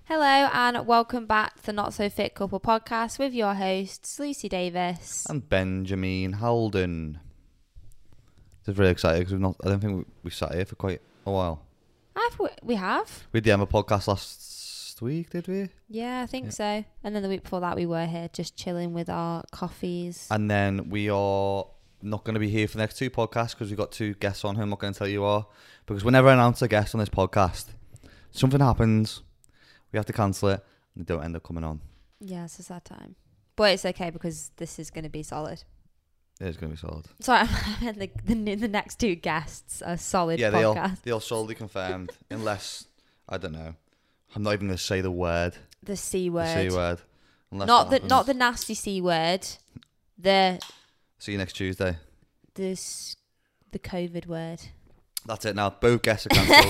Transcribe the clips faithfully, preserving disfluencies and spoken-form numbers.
Hello and welcome back to the Not So Fit Couple podcast with your hosts Lucy Davis and Benjamin Holden. Just really excited because we've not. I don't think we, we sat here for quite a while. Have we, we have? We did the Emma podcast last week, did we? Yeah, I think Yeah. so. And then the week before that, we were here just chilling with our coffees. And then we are not going to be here for the next two podcasts because we've got two guests on who I'm not going to tell you who are. Because whenever I announce a guest on this podcast, something happens. We have to cancel it, and they don't end up coming on. Yeah, it's a sad time. But it's okay because this is going to be solid. It is going to be solid. Sorry, I meant the, the, the next two guests are solid Yeah, they all, podcast. they all solidly confirmed. Unless, I don't know. I'm not even going to say the word. The C word. The C word. Unless Not that the, not the happens. nasty C word. The, See you next Tuesday. the, s- the COVID word. That's it now. Both guests are cancelled.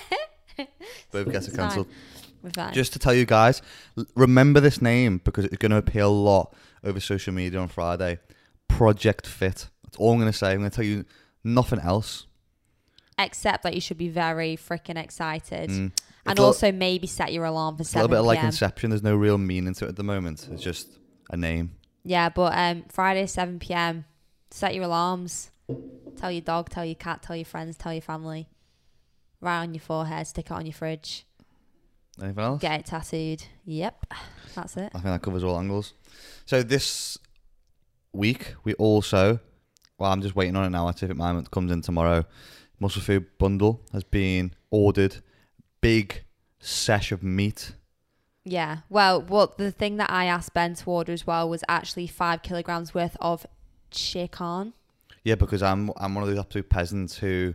Both guests are It's fine. cancelled. We're fine. Just to tell you guys, l- remember this name because it's going to appear a lot over social media on Friday. Project Fit. That's all I'm going to say. I'm going to tell you nothing else. Except that you should be very freaking excited. Mm. And It's a- also maybe set your alarm for It's a little seven bit like p.m. Inception. There's no real meaning to it at the moment. It's just a name. Yeah, but um, Friday, seven p.m. Set your alarms. Tell your dog, tell your cat, tell your friends, tell your family. Write on your forehead, stick it on your fridge. Anything else? Get it tattooed. Yep, that's it. I think that covers all angles. So this week, we also, well, I'm just waiting on it now. I see if mine comes in tomorrow. Muscle Food Bundle has been ordered. Big sesh of meat. Yeah. Well, well, the thing that I asked Ben to order as well was actually five kilograms worth of chicken. Yeah, because I'm I'm one of those absolute peasants who,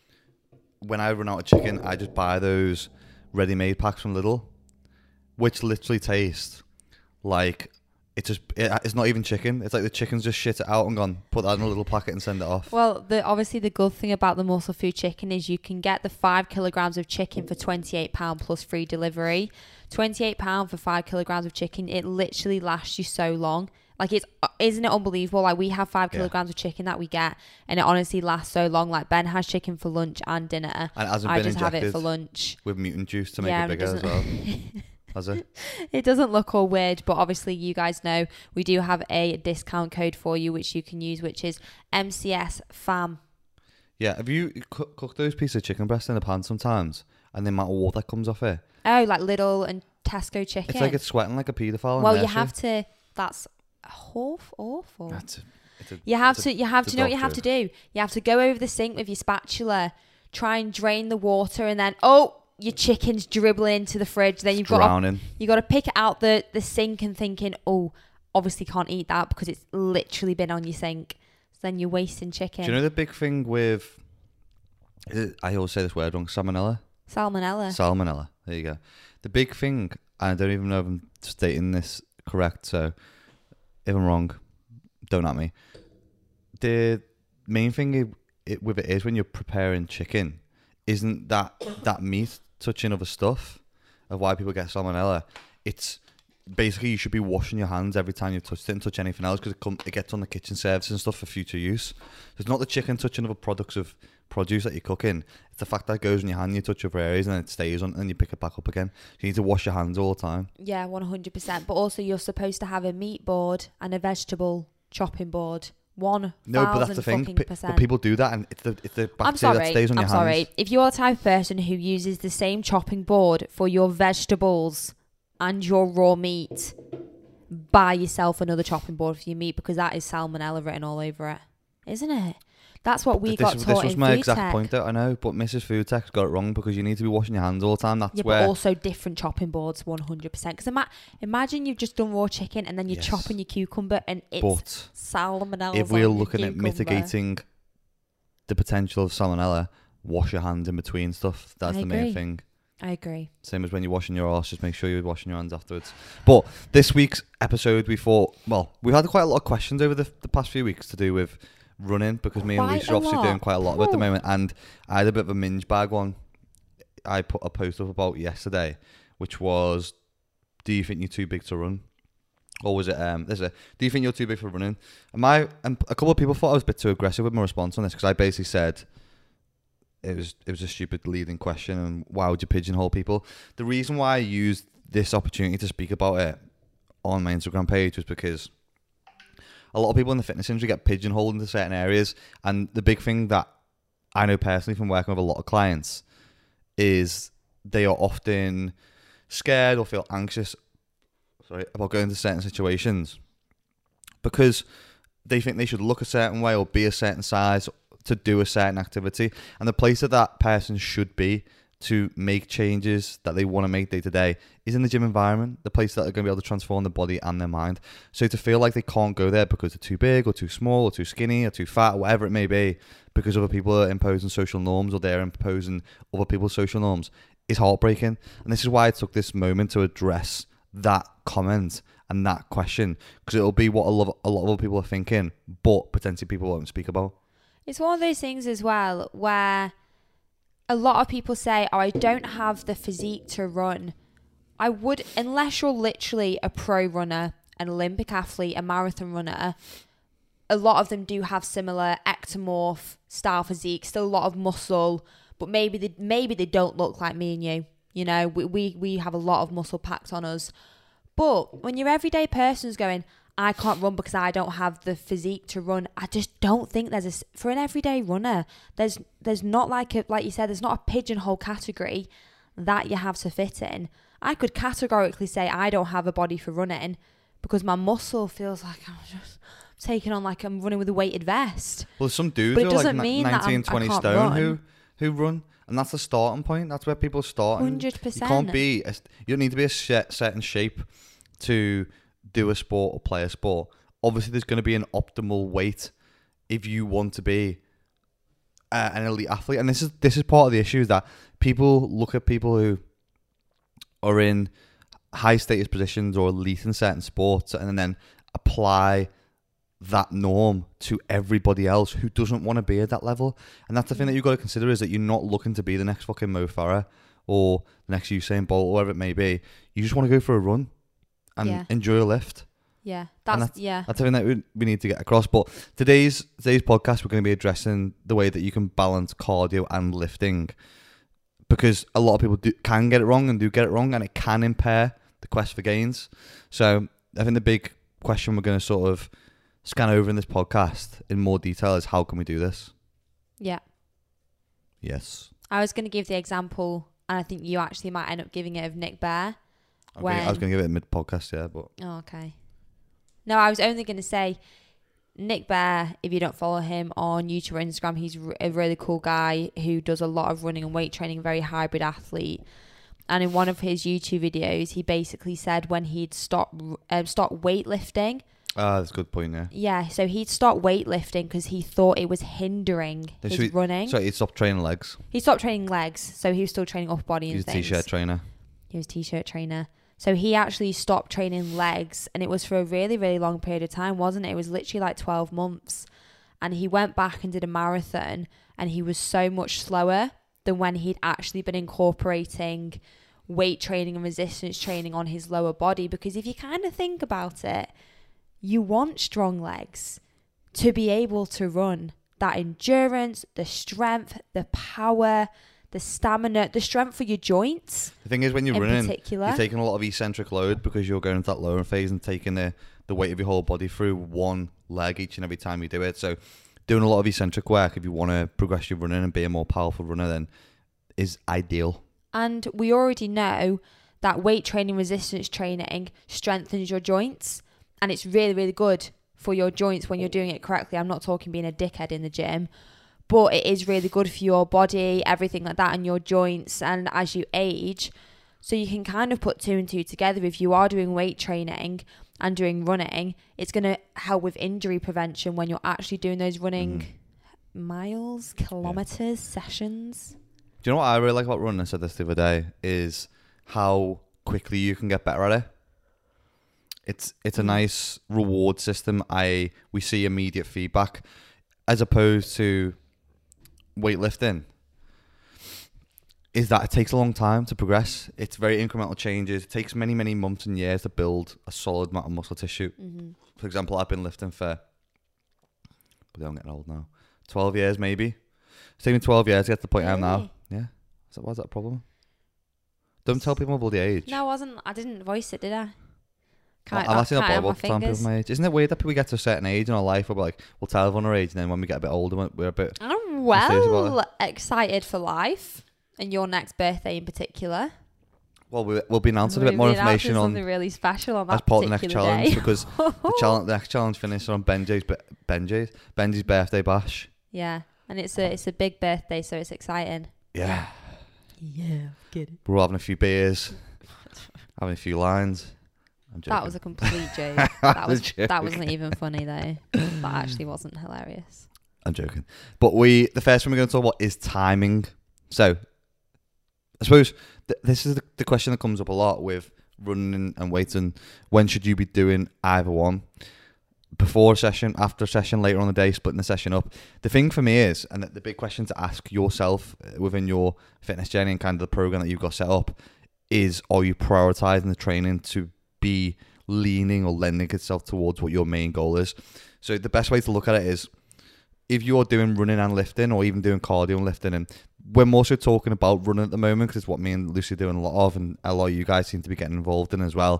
when I run out of chicken, I just buy those ready-made packs from Lidl, which literally taste like it's just it, it's not even chicken. It's like the chicken's just shit it out and gone, put that in a little packet and send it off. Well, the obviously the good thing about the Muscle Food chicken is you can get the five kilograms of chicken for twenty-eight pounds plus free delivery. twenty-eight pounds for five kilograms of chicken. It literally lasts you so long. Like, it's isn't it unbelievable? Like, we have five Yeah. kilograms of chicken that we get, and it honestly lasts so long. Like, Ben has chicken for lunch and dinner. And it hasn't I been just have it injected for lunch. with mutant juice to make Yeah, it it bigger as doesn't- well. Has it? It doesn't look all weird, but obviously you guys know we do have a discount code for you, which you can use, which is M C S F A M. Yeah. Have you cook, cooked those pieces of chicken breast in a pan sometimes, and the amount of water that comes off it? Oh, like Lidl and Tesco chicken. It's like it's sweating like a paedophile. in well, you nursery. have to. That's awful. Awful. That's a, it's a, You have it's to. a- You have it's to a know what you dog have to joke. do. You have to go over the sink with your spatula, try and drain the water, and then oh, your chicken's dribbling into the fridge. Then you've got to, drowning. you got to pick it out the the sink and thinking, oh, obviously can't eat that because it's literally been on your sink. So then you're wasting chicken. Do you know the big thing with? is it- I always say this word wrong. Salmonella. Salmonella. Salmonella. There you go. The big thing. I don't even know if I'm stating this correct. So if I'm wrong, don't at me. The main thing it, it, with it is when you're preparing chicken, isn't that that meat touching other stuff of why people get salmonella? It's basically you should be washing your hands every time you've touched it and touch anything else because it, come, it gets on the kitchen services and stuff for future use. It's not the chicken touching other products of produce that you're cooking. It's the fact that it goes in your hand, you touch other areas and then it stays on and you pick it back up again. So you need to wash your hands all the time. Yeah, one hundred percent. But also you're supposed to have a meat board and a vegetable chopping board. One No, but that's the thing. fucking Pe- percent. But people do that and it's the, it's the bacteria I'm sorry. that stays on I'm your sorry. hands. If you're the type of person who uses the same chopping board for your vegetables and your raw meat, buy yourself another chopping board for your meat because that is salmonella written all over it, isn't it? That's what we this, got this taught was in my food exact tech. point, though. I know, but Missus Food Tech's got it wrong because you need to be washing your hands all the time. That's Yeah, where. but also different chopping boards, one hundred percent. Because ima- imagine you've just done raw chicken and then you're Yes. chopping your cucumber and it's but salmonella. if we're looking at mitigating the potential of salmonella, wash your hands in between stuff. That's I the main agree. thing. I agree. Same as when you're washing your arse, just make sure you're washing your hands afterwards. But this week's episode, we thought, well, we've had quite a lot of questions over the, the past few weeks to do with running because me and Quite Lucy a are obviously lot. doing quite a lot of it at the Ooh. moment. And I had a bit of a minge bag one I put a post up about yesterday, which was, do you think you're too big to run? Or was it, um, this is it, do you think you're too big for running? And my, and a couple of people thought I was a bit too aggressive with my response on this because I basically said, it was it was a stupid leading question and why would you pigeonhole people? The reason why I used this opportunity to speak about it on my Instagram page was because a lot of people in the fitness industry get pigeonholed into certain areas. And the big thing that I know personally from working with a lot of clients is they are often scared or feel anxious sorry, about going to certain situations because they think they should look a certain way or be a certain size to do a certain activity. And the place that that person should be to make changes that they want to make day to day is in the gym environment, the place that are going to be able to transform the body and their mind. So to feel like they can't go there because they're too big or too small or too skinny or too fat, or whatever it may be, because other people are imposing social norms or they're imposing other people's social norms, is heartbreaking. And this is why I took this moment to address that comment and that question, because it'll be what a lot, a lot of other people are thinking, but potentially people won't speak about. It's one of those things as well where a lot of people say, oh, I don't have the physique to run. I would, unless you're literally a pro runner, an Olympic athlete, a marathon runner, a lot of them do have similar ectomorph style physique, still a lot of muscle, but maybe they, maybe they don't look like me and you. You know, we, we, we have a lot of muscle packed on us. But when your everyday person's going, I can't run because I don't have the physique to run, I just don't think there's a, for an everyday runner, there's there's not like a, like you said, there's not a pigeonhole category that you have to fit in. I could categorically say I don't have a body for running because my muscle feels like I'm just taking on, like I'm running with a weighted vest. Well, some dudes But it are doesn't like mean nineteen, that I'm- I twenty can't stone run. who who run, and that's the starting point. That's where people start. one and hundred percent. You can't be. A, you don't need to be a set, certain shape to do a sport or play a sport. Obviously, there's going to be an optimal weight if you want to be uh, an elite athlete, and this is this is part of the issue, is that people look at people who are in high status positions or elite in certain sports, and then apply that norm to everybody else who doesn't want to be at that level. And that's the thing that you've got to consider, is that you're not looking to be the next fucking Mo Farah or the next Usain Bolt or whatever it may be. You just want to go for a run and Yeah. enjoy a lift. Yeah, that's, that's yeah. That's something that we, we need to get across. But today's today's podcast, we're going to be addressing the way that you can balance cardio and lifting, because a lot of people do, can get it wrong and do get it wrong, and it can impair the quest for gains. So I think the big question we're going to sort of scan over in this podcast in more detail is, how can we do this? Yeah. Yes. I was going to give the example, and I think you actually might end up giving it, of Nick Bare. I was gonna- I was When- going to give it a mid-podcast, yeah, but... Oh, okay. No, I was only going to say, Nick Bare, if you don't follow him on YouTube or Instagram, he's r- a really cool guy who does a lot of running and weight training, very hybrid athlete. And in one of his YouTube videos, he basically said when he'd stop, um, stop weightlifting. Ah, that's a good point, yeah. Yeah, so he'd stop weightlifting because he thought it was hindering So his should we- running. So he stopped training legs. He stopped training legs, so he was still training upper body and He's a things. t-shirt trainer. He was a t-shirt trainer. So he actually stopped training legs, and it was for a really, really long period of time, wasn't it? It was literally like twelve months. And he went back and did a marathon, and he was so much slower than when he'd actually been incorporating weight training and resistance training on his lower body. Because if you kind of think about it, you want strong legs to be able to run. That endurance, the strength, the power, the stamina, the strength for your joints. The thing is, when you're in running, particular. you're taking a lot of eccentric load because you're going into that lower phase and taking the, the weight of your whole body through one leg each and every time you do it. So doing a lot of eccentric work, if you want to progress your running and be a more powerful runner, then is ideal. And we already know that weight training, resistance training strengthens your joints, and it's really, really good for your joints when you're doing it correctly. I'm not talking being a dickhead in the gym, but it is really good for your body, everything like that, and your joints, and as you age. So you can kind of put two and two together. If you are doing weight training and doing running, it's going to help with injury prevention when you're actually doing those running mm. miles, kilometers, yeah. sessions. Do you know what I really like about running? I said this the other day, is how quickly you can get better at it. It's it's a mm. nice reward system. I we see immediate feedback, as opposed to weightlifting, is that it takes a long time to progress. It's very incremental changes. It takes many, many months and years to build a solid amount of muscle tissue. Mm-hmm. For example, I've been lifting for, but I'm getting old now, twelve years maybe. It's taken twelve years to get to the point really? I am now. Yeah. Is that, why is that a problem? Don't tell people my bloody age. No, I wasn't. I didn't voice it, did I? I'm Can't, I'm I actually not can't bothered have about my telling people fingers. my age. Isn't it weird that we get to a certain age in our life where we're like, we'll tell everyone our age, and then when we get a bit older, we're- we're a bit... I'm Mysterious about well excited for life and your next birthday in particular. Well, we- we'll be announcing a We'll bit more be announcing information on something really special on that as part of the next particular challenge day. because the, challenge, the next challenge finishes on Benji's Benji's Benji's birthday bash. Yeah, and it's a it's a big birthday, so it's exciting. Yeah, Yeah, get it. we're all having a few beers, having a few lines. I'm joking. That was a complete joke. That was joking. that wasn't even funny though. That actually wasn't hilarious. I'm joking. But we, the first one we're going to talk about is timing. So, I suppose th- this is the, the question that comes up a lot with running and weighting. When should you be doing either one? Before a session, after a session, later on the day, splitting the session up. The thing for me is, and the, the big question to ask yourself within your fitness journey and kind of the program that you've got set up is, are you prioritizing the training to be leaning or lending itself towards what your main goal is? So the best way to look at it is, if you're doing running and lifting, or even doing cardio and lifting, and we're more so talking about running at the moment because it's what me and Lucy are doing a lot of, and a lot of you guys seem to be getting involved in as well,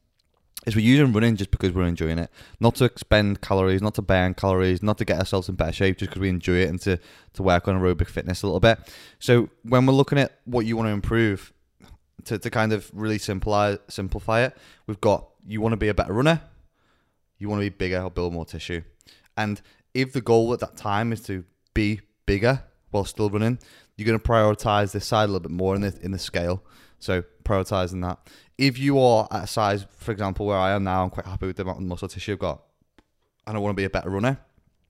is we're using running just because we're enjoying it. Not to expend calories, not to burn calories, not to get ourselves in better shape, just because we enjoy it and to, to work on aerobic fitness a little bit. So when we're looking at what you want to improve, to, to kind of really simplify, simplify it, we've got, you want to be a better runner, you want to be bigger or build more tissue. And if the goal at that time is to be bigger while still running, you're going to prioritize this side a little bit more in the in the scale. So prioritizing that. If you are at a size, for example, where I am now, I'm quite happy with the amount of muscle tissue I've got, and I want to be a better runner,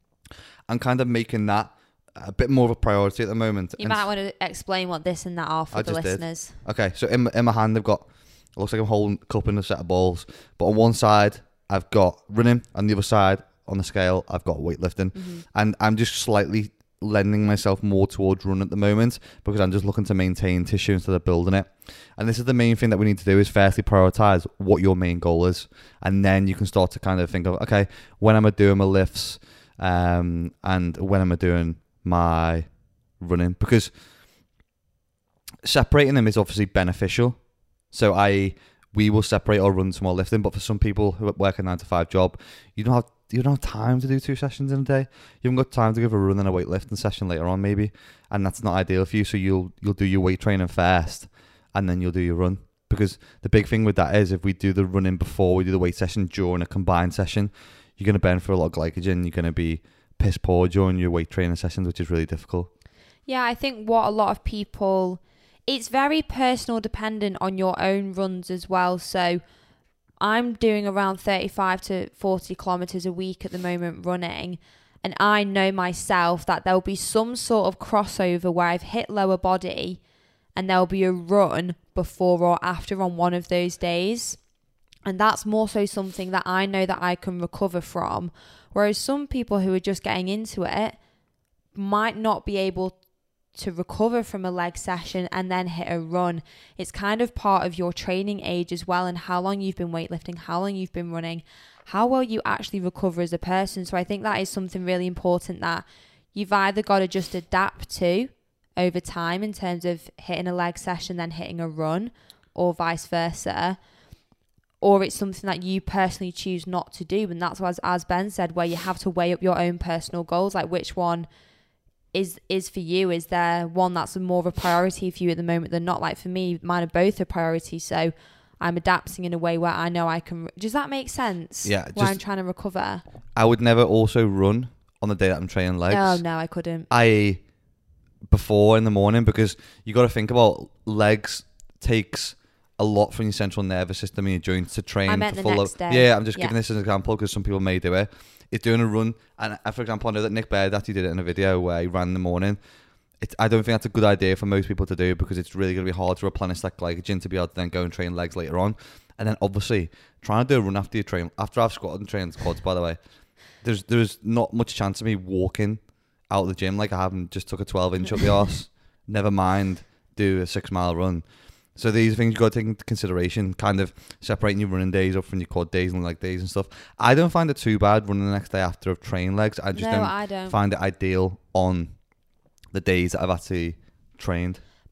I'm kind of making that a bit more of a priority at the moment. You And might want to explain what this and that are for I the just did. listeners. Okay, so in my, in my hand I've got, it looks like I'm holding a cup and a set of balls, but on one side I've got running, and the other side on the scale I've got weightlifting, Mm-hmm. and I'm just slightly lending myself more towards run at the moment because I'm just looking to maintain tissue instead of building it. And this is the main thing that we need to do, is firstly prioritize what your main goal is, and then you can start to kind of think of, okay, when am I doing my lifts, um, and when am I doing my running, because separating them is obviously beneficial. So I we will separate our runs from our lifting, but for some people who work a nine to five job, you don't have you don't have time to do two sessions in a day. You haven't got time to give a run and a weightlifting session later on, maybe, and that's not ideal for you. So you'll you'll do your weight training first, and then you'll do your run. Because the big thing with that is, if we do the running before we do the weight session during a combined session, you're going to burn through a lot of glycogen. You're going to be piss poor during your weight training sessions, which is really difficult. Yeah, I think what a lot of people, it's very personal dependent on your own runs as well. So I'm doing around thirty-five to forty kilometers a week at the moment running. And I know myself that there'll be some sort of crossover where I've hit lower body and there'll be a run before or after on one of those days. And that's more so something that I know that I can recover from. Whereas some people who are just getting into it might not be able to recover from a leg session and then hit a run. It's kind of part of your training age as well, and how long you've been weightlifting, how long you've been running, how well you actually recover as a person. So I think that is something really important that you've either got to just adapt to over time in terms of hitting a leg session then hitting a run, or vice versa, or it's something that you personally choose not to do. And that's what, as Ben said, where you have to weigh up your own personal goals, like which one is is for you. Is there one that's more of a priority for you at the moment than not? Like for me, mine are both a priority, so I'm adapting in a way where I know I can. Does that make sense? Yeah, where just- I'm trying to recover. I would never also run on the day that I'm training legs. Oh no, I couldn't. I before in the morning, because you got to think about legs takes a lot from your central nervous system and your joints to train. I meant to the follow. next day. Yeah, I'm just Yeah. giving this as an example because some people may do it. It's doing a run, and uh, for example, I know that Nick Baird actually did it in a video where he ran in the morning. It's, I don't think that's a good idea for most people to do, because it's really going to be hard to replenish that glycogen to be able to then go and train legs later on. And then obviously trying to do a run after you train, after I've squatted and trained quads, by the way, there's there's not much chance of me walking out of the gym like I haven't just took a twelve inch up the arse. Never mind do a six mile run. So these things you've got to take into consideration, kind of separating your running days up from your quad days and leg days and stuff. I don't find it too bad running the next day after I've trained legs. I just No, don't, I don't. find it ideal on the days that I've actually trained.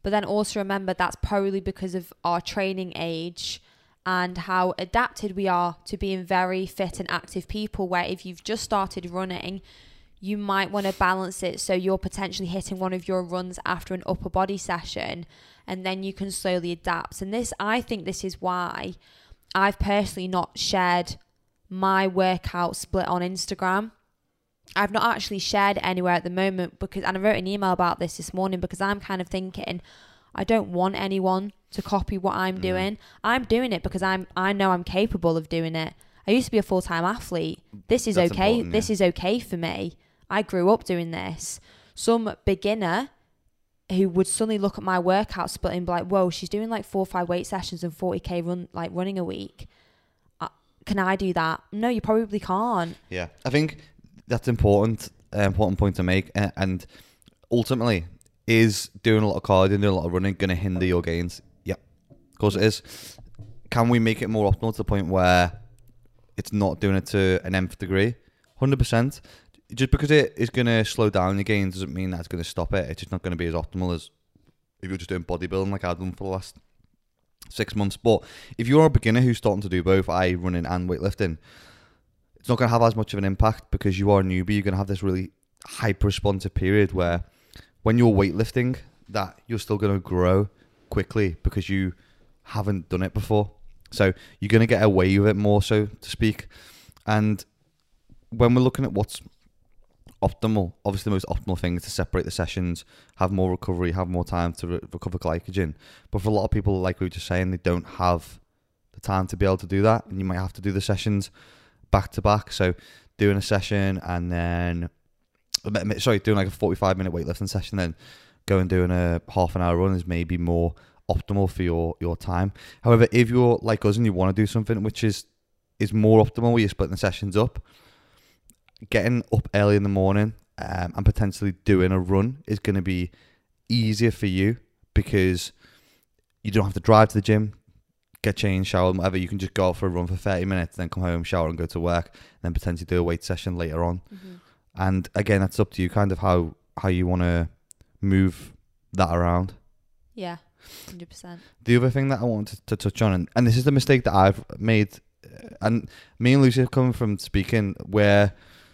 But then also remember that's probably because of our training age and how adapted we are to being very fit and active people, where if you've just started running, you might want to balance it so you're potentially hitting one of your runs after an upper body session, and then you can slowly adapt. And this, I think this is why I've personally not shared my workout split on Instagram. I've not actually shared it anywhere at the moment because, and I wrote an email about this this morning because I'm kind of thinking I don't want anyone to copy what I'm mm. doing. I'm doing it because I'm I know I'm capable of doing it. I used to be a full-time athlete. This is That's okay. This yeah. is okay for me. I grew up doing this. Some beginner who would suddenly look at my workout split and be like, whoa, she's doing like four or five weight sessions and forty K run, like running a week. Uh, can I do that? No, you probably can't. Yeah, I think that's important, uh, important point to make. Uh, and ultimately, is doing a lot of cardio and doing a lot of running going to hinder your gains? Yeah, of course it is. Can we make it more optimal to the point where it's not doing it to an nth degree? one hundred percent. Just because it is going to slow down your gains doesn't mean that it's going to stop it. It's just not going to be as optimal as if you're just doing bodybuilding like I've done for the last six months. But if you're a beginner who's starting to do both, that is running and weightlifting, it's not going to have as much of an impact because you are a newbie. You're going to have this really hyper-responsive period where when you're weightlifting, that you're still going to grow quickly because you haven't done it before. So you're going to get away with it more, so to speak. And when we're looking at what's optimal, obviously the most optimal thing is to separate the sessions, have more recovery, have more time to re- recover glycogen. But for a lot of people, like we were just saying, they don't have the time to be able to do that, and you might have to do the sessions back to back. So doing a session and then, sorry, doing like a forty-five minute weightlifting session, then go and doing a half an hour run is maybe more optimal for your, your time. However, if you're like us and you want to do something which is, is more optimal where you're splitting the sessions up, getting up early in the morning um, and potentially doing a run is going to be easier for you because you don't have to drive to the gym, get changed, shower, whatever. You can just go out for a run for thirty minutes, then come home, shower and go to work, and then potentially do a weight session later on. Mm-hmm. And again, that's up to you kind of how, how you want to move that around. Yeah, one hundred percent. The other thing that I wanted to, to touch on, and, and this is the mistake that I've made, and me and Lucy have come from speaking where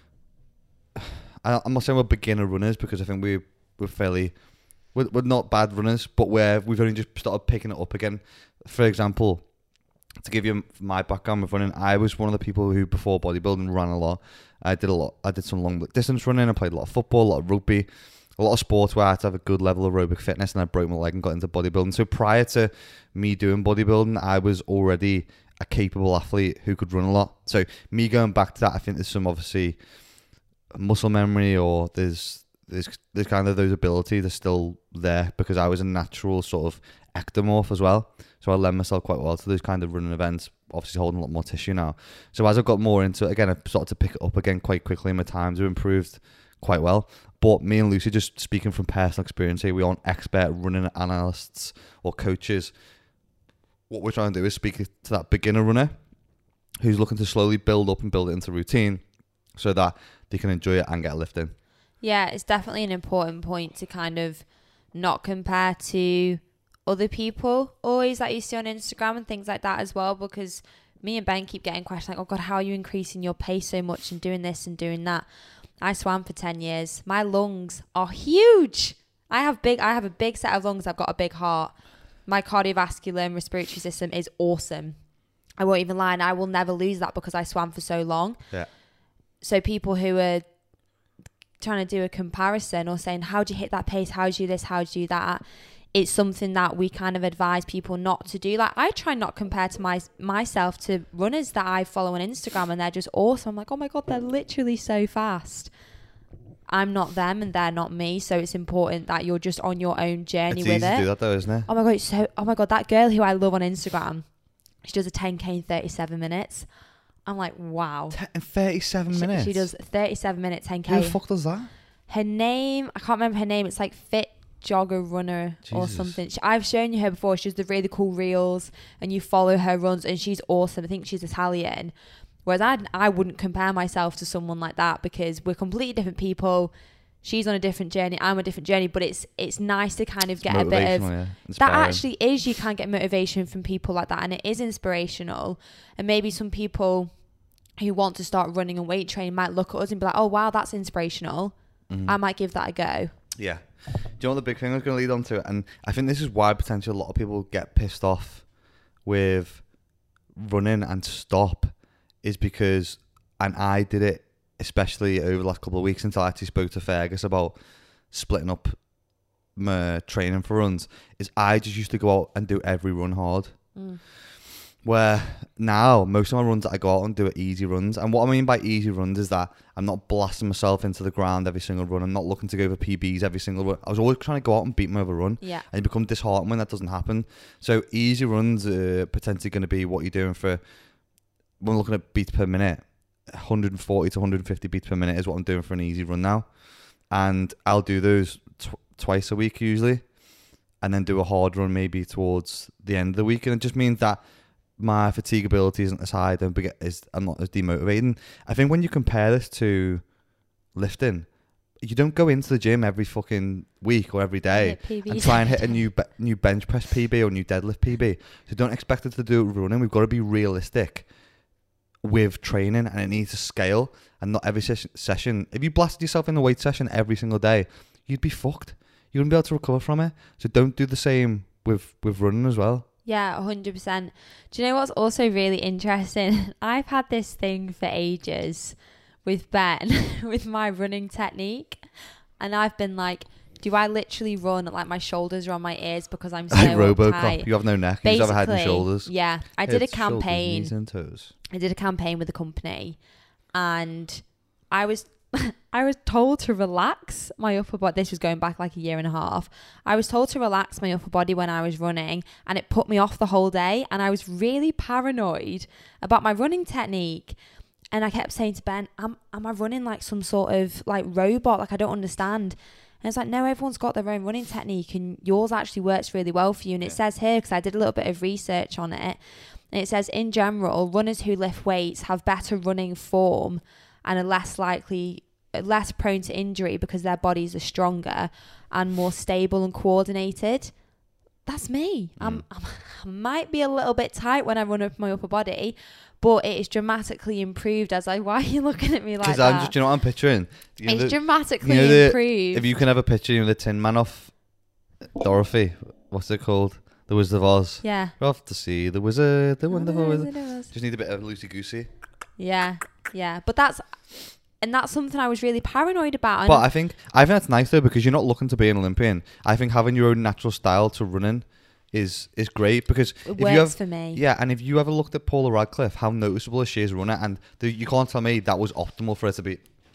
I'm not saying we're beginner runners because I think we, we're fairly, we're, we're not bad runners, but where we've only just started picking it up again. For example, to give you my background with running, I was one of the people who before bodybuilding ran a lot. I did a lot. I did some long distance running. I played a lot of football, a lot of rugby, a lot of sports where I had to have a good level of aerobic fitness, and I broke my leg and got into bodybuilding. So prior to me doing bodybuilding, I was already a capable athlete who could run a lot. So me going back to that, I think there's some obviously muscle memory, or there's there's there's kind of those abilities are still there because I was a natural sort of ectomorph as well. So I lend myself quite well to those kind of running events, obviously holding a lot more tissue now. So as I've got more into it, again, I've started to pick it up again quite quickly, and my times have improved quite well. But me and Lucy, just speaking from personal experience here, we aren't expert running analysts or coaches. What we're trying to do is speak to that beginner runner who's looking to slowly build up and build it into routine so that they can enjoy it and get a lift in. Yeah, it's definitely an important point to kind of not compare to other people always that you see on Instagram and things like that as well, because me and Ben keep getting questions like, oh God, how are you increasing your pace so much and doing this and doing that? I swam for ten years. My lungs are huge. I have big. I have a big set of lungs. I've got a big heart. My cardiovascular and respiratory system is awesome. I won't even lie, and I will never lose that because I swam for so long. Yeah. So people who are trying to do a comparison or saying, how do you hit that pace? How do you do this? How do you do that? It's something that we kind of advise people not to do. Like, I try not compare to my myself to runners that I follow on Instagram, and they're just awesome. I'm like, oh my God, they're literally so fast. I'm not them and they're not me. So it's important that you're just on your own journey it's with easy it. to do that though, isn't it? Oh my God, so oh my God, that girl who I love on Instagram, she does a ten K in thirty-seven minutes. I'm like, wow. In thirty-seven she, minutes? She does thirty-seven minute ten K. Who the fuck does that? Her name, I can't remember her name. It's like Fit Jogger Runner Jesus. Or something. She, I've shown you her before. She does the really cool reels and you follow her runs, and she's awesome. I think she's Italian. Whereas I, I wouldn't compare myself to someone like that because we're completely different people. she's on a different journey, I'm on a different journey, but it's it's nice to kind of get a bit of yeah. that actually is, you can get motivation from people like that, and it is inspirational. And maybe some people who want to start running and weight training might look at us and be like, oh wow, that's inspirational. Mm-hmm. I might give that a go. Yeah. Do you know what the big thing I was going to lead on to? And I think this is why potentially a lot of people get pissed off with running and stop, is because, and I did it especially over the last couple of weeks until I actually spoke to Fergus about splitting up my training for runs, is I just used to go out and do every run hard. Mm. Where now most of my runs that I go out and do are easy runs. And what I mean by easy runs is that I'm not blasting myself into the ground every single run. I'm not looking to go for P Bs every single run. I was always trying to go out and beat my other run. Yeah. And you become disheartened when that doesn't happen. So easy runs are potentially going to be what you're doing for, when looking at beats per minute, one forty to one fifty beats per minute is what I'm doing for an easy run now. And I'll do those tw- twice a week usually. And then do a hard run maybe towards the end of the week. And it just means that my fatigue ability isn't as high, don't forget, is I'm not as demotivating. I think when you compare this to lifting, you don't go into the gym every fucking week or every day and try and hit a new be- new bench press P B or new deadlift P B. So don't expect us to do it with running. We've got to be realistic with training, and it needs to scale. And not every ses- session. If you blasted yourself in the weight session every single day, you'd be fucked. You wouldn't be able to recover from it. So don't do the same with with running as well. Yeah, one hundred percent. Do you know what's also really interesting? I've had this thing for ages with Ben, with my running technique. And I've been like, do I literally run like my shoulders are on my ears because I'm so like Robocop. uptight? You have no neck. You just have a head and shoulders. Yeah. I did Heads, a campaign. Shoulders, knees and toes. I did a campaign with a company. And I was... I was told to relax my upper body. This was going back like a year and a half. I was told to relax my upper body when I was running, and it put me off the whole day. And I was really paranoid about my running technique. And I kept saying to Ben, am, am I running like some sort of like robot? Like I don't understand. And it's like, no, everyone's got their own running technique, and yours actually works really well for you. And it yeah. says here, because I did a little bit of research on it, and it says, in general, runners who lift weights have better running form and are less likely, less prone to injury because their bodies are stronger and more stable and coordinated. That's me. Mm. I'm, I'm, I might be a little bit tight when I run up my upper body, but it is dramatically improved. As I, why are you looking at me like that? Because I'm just, you know what I'm picturing? You know it's the, dramatically you know the, improved. If you can have a picture, you know, the Tin Man off Dorothy, what's it called? The Wizard of Oz. Yeah. We're off to see the wizard, the wonderful oh, the wizard. wizard. Just need a bit of loosey-goosey. Yeah, yeah. But that's... And that's something I was really paranoid about. But I think I think that's nice though, because you're not looking to be an Olympian. I think having your own natural style to running is is great, because it if works you have, for me. Yeah, and if you ever looked at Paula Radcliffe, how noticeable is she as a runner, and the, you can't tell me that was optimal for her to be.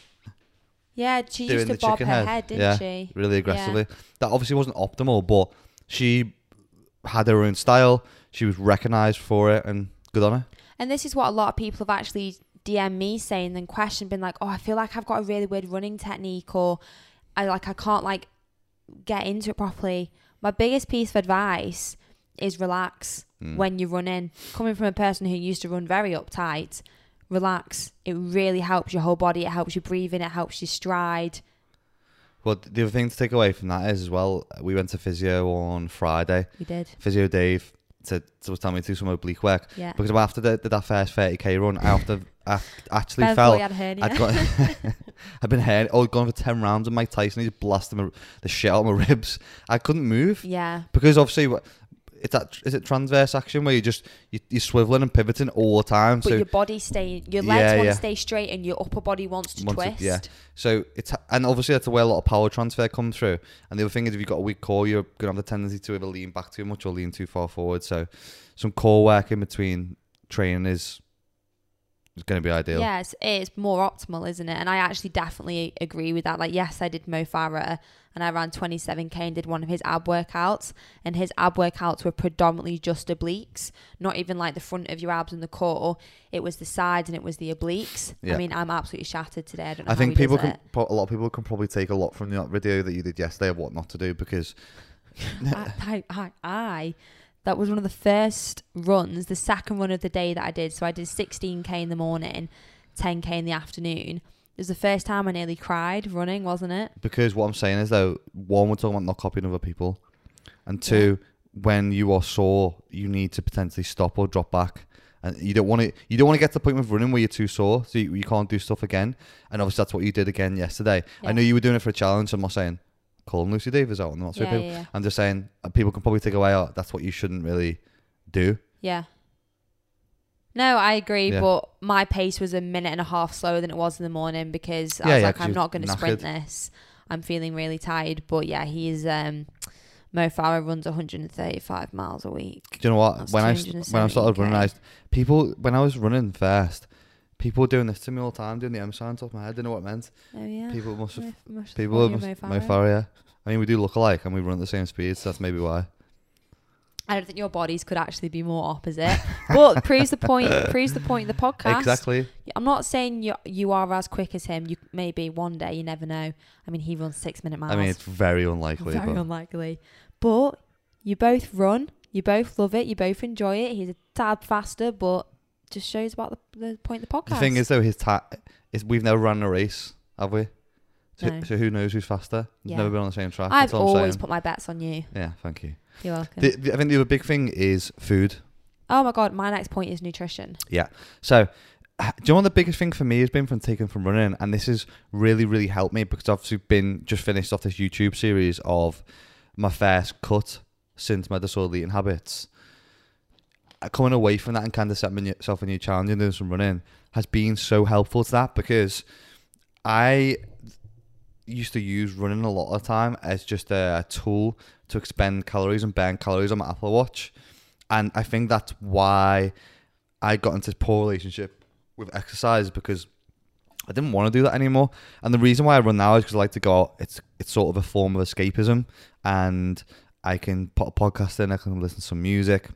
Yeah, she used to bob her head, head didn't yeah, she? Really aggressively. Yeah. That obviously wasn't optimal, but she had her own style. She was recognised for it, and good on her. And this is what a lot of people have actually D M me saying, then question, been like, oh, I feel like I've got a really weird running technique, or I like I can't like get into it properly. My biggest piece of advice is relax mm. when you're running. Coming from a person who used to run very uptight, relax. It really helps your whole body. It helps you breathe in. It helps you stride. Well, the other thing to take away from that is as well, we went to physio on Friday. We did. Physio Dave to, to was telling me to do some oblique work. Yeah. Because after the, the, that first thirty K run, I after I actually Ben felt had a hernia. I'd got I'd been hernia. Oh, gone for ten rounds with Mike Tyson. He just blasted my, the shit out of my ribs. I couldn't move. Yeah. Because obviously, it's that is it transverse action where you just you, you're swiveling and pivoting all the time. But so your body stay, your legs yeah, want to yeah. stay straight, and your upper body wants to wants twist. To, yeah. So it's and obviously that's where a lot of power transfer comes through. And the other thing is, if you've got a weak core, you're gonna have the tendency to either lean back too much or lean too far forward. So some core work in between training is. It's going to be ideal. Yes, it's more optimal, isn't it? And I actually definitely agree with that. Like, yes, I did Mo Farah and I ran twenty-seven K and did one of his ab workouts. And his ab workouts were predominantly just obliques, not even like the front of your abs and the core. It was the sides and it was the obliques. Yeah. I mean, I'm absolutely shattered today. I don't know. I how think he people does can, it. a lot of people can probably take a lot from that video that you did yesterday of what not to do, because I, I, I, I that was one of the first runs, the second run of the day that I did. So I did sixteen K in the morning, ten K in the afternoon. It was the first time I nearly cried running, wasn't it? Because what I'm saying is, though, one, we're talking about not copying other people. And two, yeah. when you are sore, you need to potentially stop or drop back. And you don't want to you don't want to get to the point with running where you're too sore, so you, you can't do stuff again. And obviously that's what you did again yesterday. Yeah. I know you were doing it for a challenge, so I'm not saying calling Lucy Davis out. I'm not saying yeah, people. Yeah. I'm just saying people can probably take away, oh, that's what you shouldn't really do. Yeah. No, I agree, yeah. but my pace was a minute and a half slower than it was in the morning because I yeah, was yeah, like, I'm not going to sprint knackered. this. I'm feeling really tired. But yeah, he's um, Mo Farah runs one hundred thirty-five miles a week. Do you know what? That's when I when I started running, I people when I was running first, people were doing this to me all the time, doing the M sign on top of my head. I didn't know what it meant. Oh yeah. People must have. Mo, must people must, must Mo Farah. Yeah. I mean, we do look alike, and we run at the same speed, so that's maybe why. I don't think your bodies could actually be more opposite, but proves the point. Proves the point of the podcast. Exactly. I'm not saying you you are as quick as him. You maybe one day, you never know. I mean, he runs six minute miles. I mean, it's very unlikely. Very but. unlikely. But you both run. You both love it. You both enjoy it. He's a tad faster, but just shows about the, the point of the podcast. The thing is, though, his ta- is we've never run a race, have we? So, No. so who knows who's faster? We've Yeah. never been on the same track. I've That's all I'm always saying. put my bets on you. Yeah, thank you. You're welcome. The, the, I think the other big thing is food. Oh my God, my next point is nutrition. Yeah. So, uh, do you know what the biggest thing for me has been from taking from running? And this has really, really helped me because I've obviously been just finished off this YouTube series of my first cut since my disorderly eating habits. Uh, Coming away from that and kind of setting myself a new challenge and doing some running has been so helpful to that because I used to use running a lot of the time as just a, a tool to expend calories and burn calories on my Apple Watch. And I think that's why I got into this poor relationship with exercise because I didn't want to do that anymore. And the reason why I run now is because I like to go out. It's, it's sort of a form of escapism. And I can put a podcast in. I can listen to some music.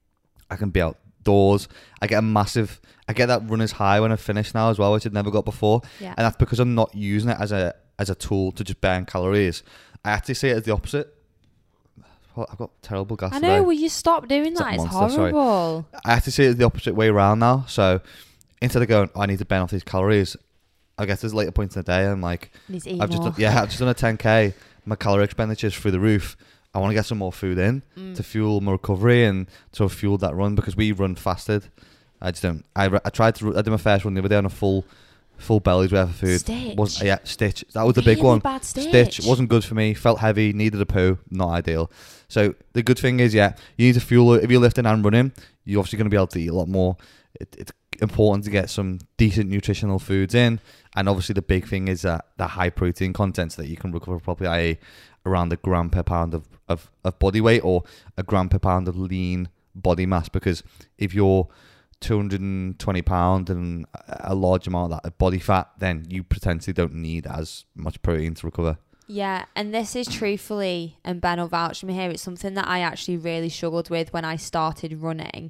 I can be outdoors. I get a massive... I get that runner's high when I finish now as well, which I'd never got before. Yeah. And that's because I'm not using it as a as a tool to just burn calories. I actually see it as the opposite. Well, I've got terrible gas I know, today. will you stop doing It's that? a It's monster, sorry. horrible. I have to see it the opposite way around now. So instead of going, oh, I need to burn off these calories, I guess there's later points in the day I'm like, Need to eat I've just more. done, yeah, I've just done a ten K. My calorie expenditure is through the roof. I want to get some more food in Mm. to fuel my recovery and to fuel that run because we run fasted. I just don't. I, I tried to. I did my first one the other day on a full, full belly's worth of food. Stitch. Was yeah, Stitch. That was the big Really one. bad Stitch. wasn't good for me. Felt heavy. Needed a poo. Not ideal. So the good thing is, yeah, you need to fuel it. If you're lifting and running, you're obviously going to be able to eat a lot more. It, it's important to get some decent nutritional foods in, and obviously the big thing is that the high protein content so that you can recover properly, that is around a gram per pound of, of, of body weight or a gram per pound of lean body mass. Because if you're two hundred twenty pound and a large amount of that body fat, then you potentially don't need as much protein to recover. Yeah, and this is truthfully, and Ben will vouch for me here, it's something that I actually really struggled with when I started running.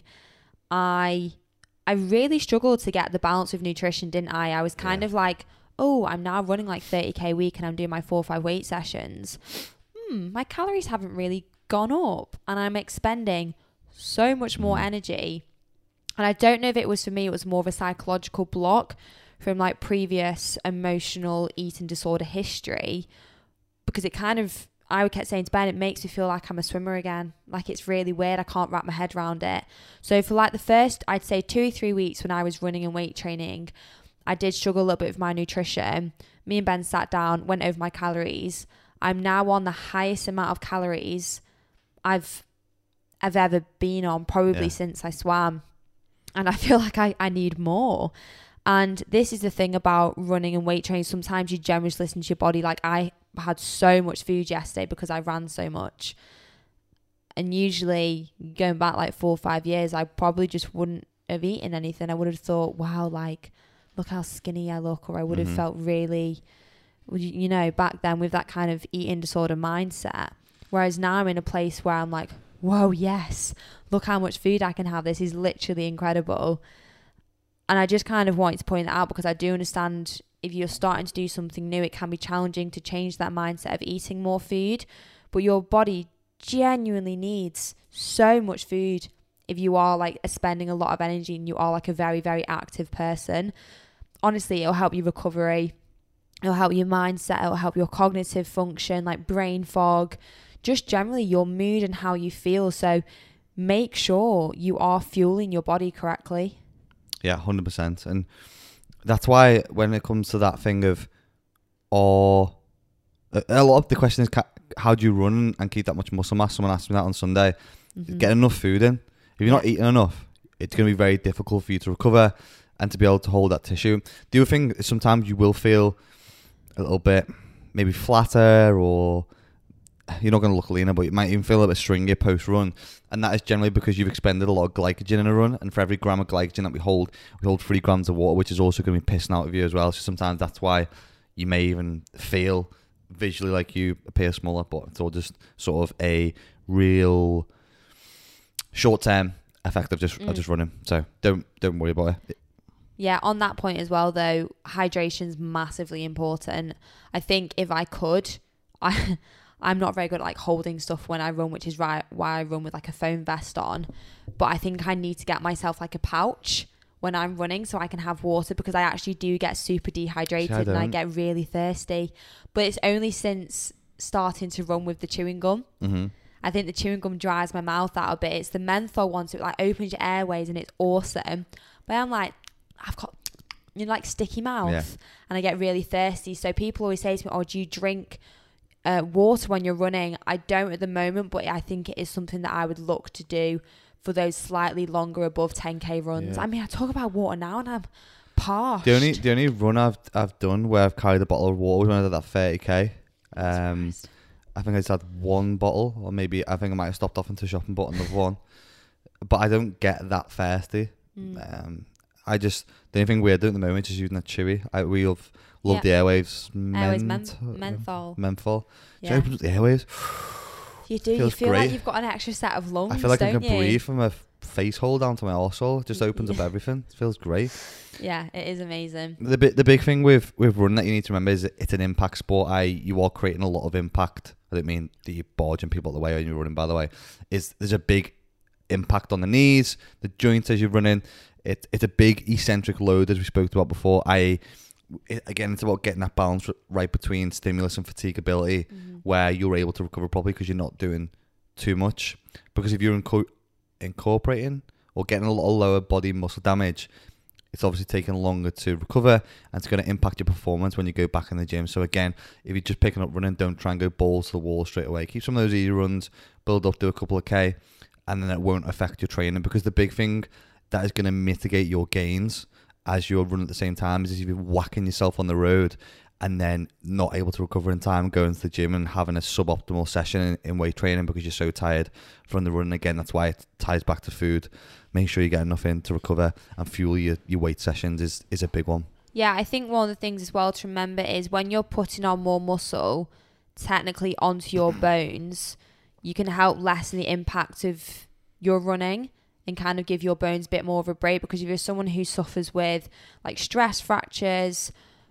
I I really struggled to get the balance of nutrition, didn't I? I was kind Yeah. of like, oh, I'm now running like thirty K a week and I'm doing my four or five weight sessions. Hmm, my calories haven't really gone up and I'm expending so much more Mm. energy. And I don't know if it was for me, it was more of a psychological block from like previous emotional eating disorder history, because it kind of, I kept saying to Ben, it makes me feel like I'm a swimmer again. Like it's really weird. I can't wrap my head around it. So for like the first, I'd say two or three weeks when I was running and weight training, I did struggle a little bit with my nutrition. Me and Ben sat down, went over my calories. I'm now on the highest amount of calories I've, I've ever been on, probably Yeah. since I swam. And I feel like I, I need more. And this is the thing about running and weight training. Sometimes you generally just listen to your body. Like I had so much food yesterday because I ran so much. And usually going back like four or five years, I probably just wouldn't have eaten anything. I would have thought, wow, like, look how skinny I look. Or I would have Mhm. felt really, you know, back then with that kind of eating disorder mindset. Whereas now I'm in a place where I'm like, whoa, yes, look how much food I can have. This is literally incredible. And I just kind of wanted to point that out because I do understand if you're starting to do something new, it can be challenging to change that mindset of eating more food. But your body genuinely needs so much food if you are like spending a lot of energy and you are like a very, very active person. honestly, it'll help your recovery. It'll help your mindset. It'll help your cognitive function, like brain fog, just generally your mood and how you feel. So make sure you are fueling your body correctly. Yeah, one hundred percent. And that's why when it comes to that thing of, or a, a lot of the question is, how do you run and keep that much muscle mass? Someone asked me that on Sunday. Mm-hmm. Get enough food in. If you're not eating enough, it's going to be very difficult for you to recover and to be able to hold that tissue. The other thing is sometimes you will feel a little bit maybe flatter, or you're not going to look leaner, but you might even feel a bit stringy post-run. And that is generally because you've expended a lot of glycogen in a run. And for every gram of glycogen that we hold, we hold three grams of water, which is also going to be pissing out of you as well. So sometimes that's why you may even feel visually like you appear smaller, but it's all just sort of a real short-term effect of just mm. of just running. So don't don't worry about it. Yeah, on that point as well, though, hydration's massively important. I think if I could, I I'm not very good at like holding stuff when I run, which is right why I run with like a foam vest on. But I think I need to get myself like a pouch when I'm running so I can have water, because I actually do get super dehydrated I and I get really thirsty. But it's only since starting to run with the chewing gum. Mm-hmm. I think the chewing gum dries my mouth out a bit. It's the menthol one, so it like opens your airways and it's awesome. But I'm like, I've got, you know, like sticky mouth, yeah. and I get really thirsty. So people always say to me, oh, do you drink uh, water when you're running? I don't at the moment, but I think it is something that I would look to do for those slightly longer above ten K runs. Yeah. I mean, I talk about water now and I'm parched. The only the only run I've I've done where I've carried a bottle of water was when I did that thirty K. Um, I think I just had one bottle, or maybe I think I might have stopped off into the shop and bought another one. But I don't get that thirsty. Mm. Um, I just, the only thing we're doing at the moment is using that chewy. I, we love, love yeah. the airwaves. Airwaves ment- menthol. Menthol. Yeah. So it opens up the airwaves. You do. You feel great. Like you've got an extra set of lungs, I feel like don't I can you? breathe from a face hole down to my arsehole. It just opens up everything. It feels great. Yeah, it is amazing. The big, the big thing with, with running that you need to remember is it's an impact sport. I You are creating a lot of impact. I don't mean that you're barging people out the way when you're running, by the way. Is There's a big impact on the knees, the joints as you're running. It, it's a big eccentric load, as we spoke about before. I it, Again, it's about getting that balance right between stimulus and fatigability, mm-hmm. where you're able to recover properly because you're not doing too much. Because if you're inco- incorporating or getting a lot of lower body muscle damage, it's obviously taking longer to recover, and it's going to impact your performance when you go back in the gym. So again, if you're just picking up running, don't try and go balls to the wall straight away. Keep some of those easy runs, build up to a couple of K, and then it won't affect your training. Because the big thing that is going to mitigate your gains as you're running at the same time is if you're whacking yourself on the road and then not able to recover in time, going to the gym and having a suboptimal session in, in weight training because you're so tired from the run. Again, that's why it ties back to food. Make sure you get enough in to recover, and fuel your, your weight sessions is, is a big one. Yeah, I think one of the things as well to remember is when you're putting on more muscle technically onto your bones, you can help lessen the impact of your running and kind of give your bones a bit more of a break. Because if you're someone who suffers with like stress fractures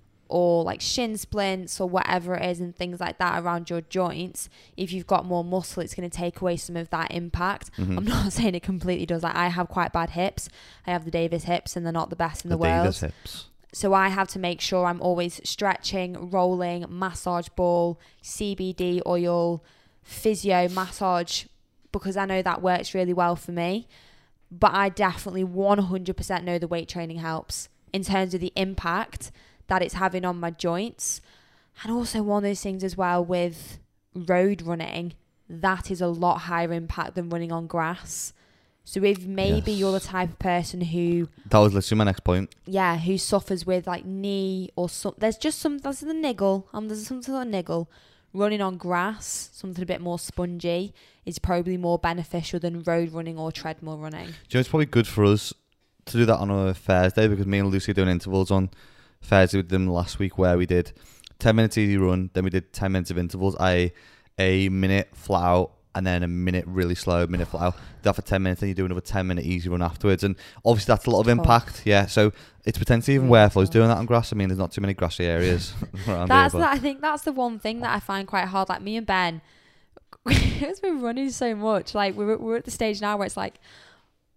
or like shin splints or whatever it is and things like that around your joints, if you've got more muscle, it's going to take away some of that impact. Mm-hmm. I'm not saying it completely does. Like, I have quite bad hips. I have the Davis hips and they're not the best in the, the world. Davis hips. So I have to make sure I'm always stretching, rolling, massage ball, C B D oil, physio, massage, because I know that works really well for me. But I definitely one hundred percent know the weight training helps in terms of the impact that it's having on my joints. And also one of those things as well with road running, that is a lot higher impact than running on grass. So if maybe yes. you're the type of person who... That was literally my next point. Yeah, who suffers with like knee or some... There's just some... There's a niggle. Um, there's some sort of niggle. Running on grass, something a bit more spongy, is probably more beneficial than road running or treadmill running. Do you know, it's probably good for us to do that on a Thursday, because me and Lucy are doing intervals on Thursday with them last week, where we did ten minutes easy run, then we did ten minutes of intervals, that is a minute flat out, and then a minute really slow, minute flat out. That for ten minutes, then you do another ten minute easy run afterwards. And obviously that's a lot of impact. Yeah, so it's potentially even yeah, worth us doing that on grass. I mean, there's not too many grassy areas around that's here. That, I think that's the one thing that I find quite hard. Like me and Ben, because we're running so much, like we're, we're at the stage now where it's like,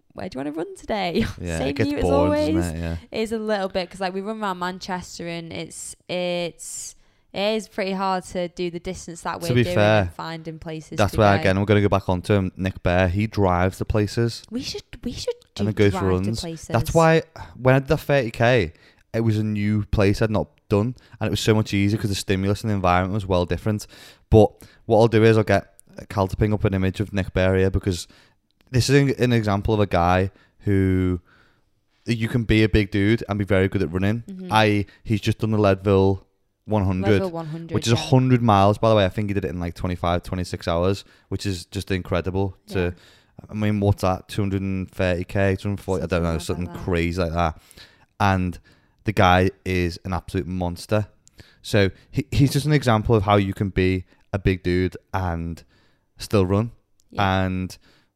where do you want to run today? Yeah, Same it gets mute boring, as always. doesn't it? Yeah. It is a little bit because like we run around Manchester and it's it's it is pretty hard to do the distance that we're To be doing fair, and finding places. That's to where go. again we're going to go back onto him. Nick Bear, he drives the places. We should we should do and it goes for drive to runs. places. That's why when I did that thirty k, it was a new place I'd not done, and it was so much easier because the stimulus and the environment was well different. But what I'll do is I'll get Cal to ping up an image of Nick Bear here, because this is an example of a guy who you can be a big dude and be very good at running. Mm-hmm. that is, he's just done the Leadville one hundred, Leadville one hundred, which is yeah. one hundred miles, by the way. I think he did it in like twenty-five, twenty-six hours, which is just incredible. To, Yeah. I mean, what's that? two hundred thirty k, two hundred forty, I don't know, Something something like that. crazy like that. And the guy is an absolute monster. So he, he's just an example of how you can be a big dude and still run. Yeah. And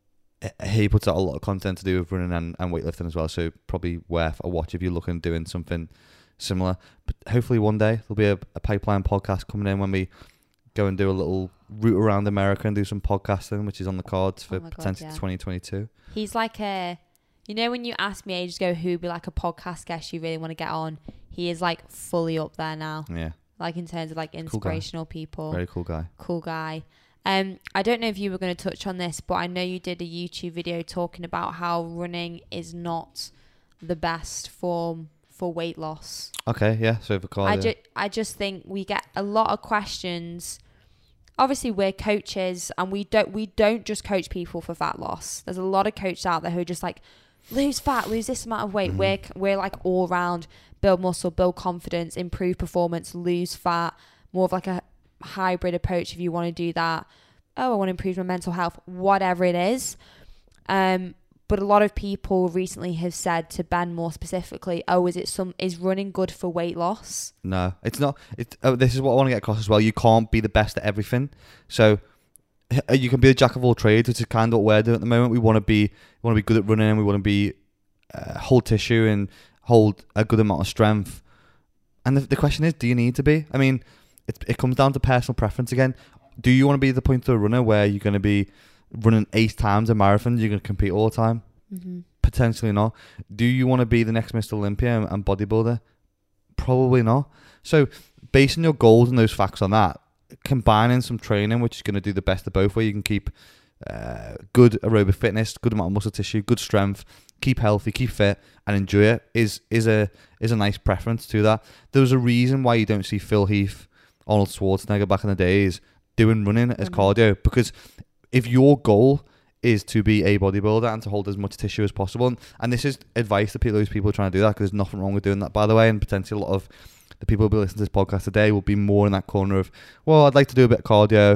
he puts out a lot of content to do with running and, and weightlifting as well. So probably worth a watch if you're looking at doing something similar. But hopefully one day there'll be a, a pipeline podcast coming in when we go and do a little route around America and do some podcasting, which is on the cards for Oh my God, potentially yeah. twenty twenty-two. He's like a, you know, when you asked me ages ago who'd be like a podcast guest you really want to get on, he is like fully up there now. Yeah, Like in terms of like inspirational people. very cool guy. Cool guy. Um, I don't know if you were going to touch on this, but I know you did a YouTube video talking about how running is not the best form for weight loss. Okay, yeah. So for cardio, I, ju- I just think we get a lot of questions. Obviously, we're coaches, and we don't we don't just coach people for fat loss. There's a lot of coaches out there who are just like, lose fat, lose this amount of weight. Mhm. We're we're like all round, build muscle, build confidence, improve performance, lose fat. More of like a hybrid approach if you want to do that. Oh, I want to improve my mental health, whatever it is. Um, but a lot of people recently have said to Ben more specifically, oh, is it some is running good for weight loss? no, it's not. It, oh, this is what I want to get across as well. You can't be the best at everything. So h- you can be a jack of all trades, which is kind of what we're doing at the moment. We want to be, we want to be good at running, and we want to be uh, hold tissue and hold a good amount of strength. And the, the question is, do you need to be? I mean, it it comes down to personal preference again. Do you want to be the point of a runner where you're going to be running eight times a marathon? You're going to compete all the time? Mm-hmm. Potentially not. Do you want to be the next Mister Olympia and bodybuilder? Probably not. So basing your goals and those facts on that, combining some training, which is going to do the best of both, where you can keep uh, good aerobic fitness, good amount of muscle tissue, good strength, keep healthy, keep fit, and enjoy it, is is a is a nice preference to that. There's a reason why you don't see Phil Heath, Arnold Schwarzenegger back in the days doing running as Mhm. cardio, because if your goal is to be a bodybuilder and to hold as much tissue as possible, and, and this is advice to people, those people trying to do that, because there's nothing wrong with doing that, by the way, and potentially a lot of the people who will be listening to this podcast today will be more in that corner of, well, I'd like to do a bit of cardio,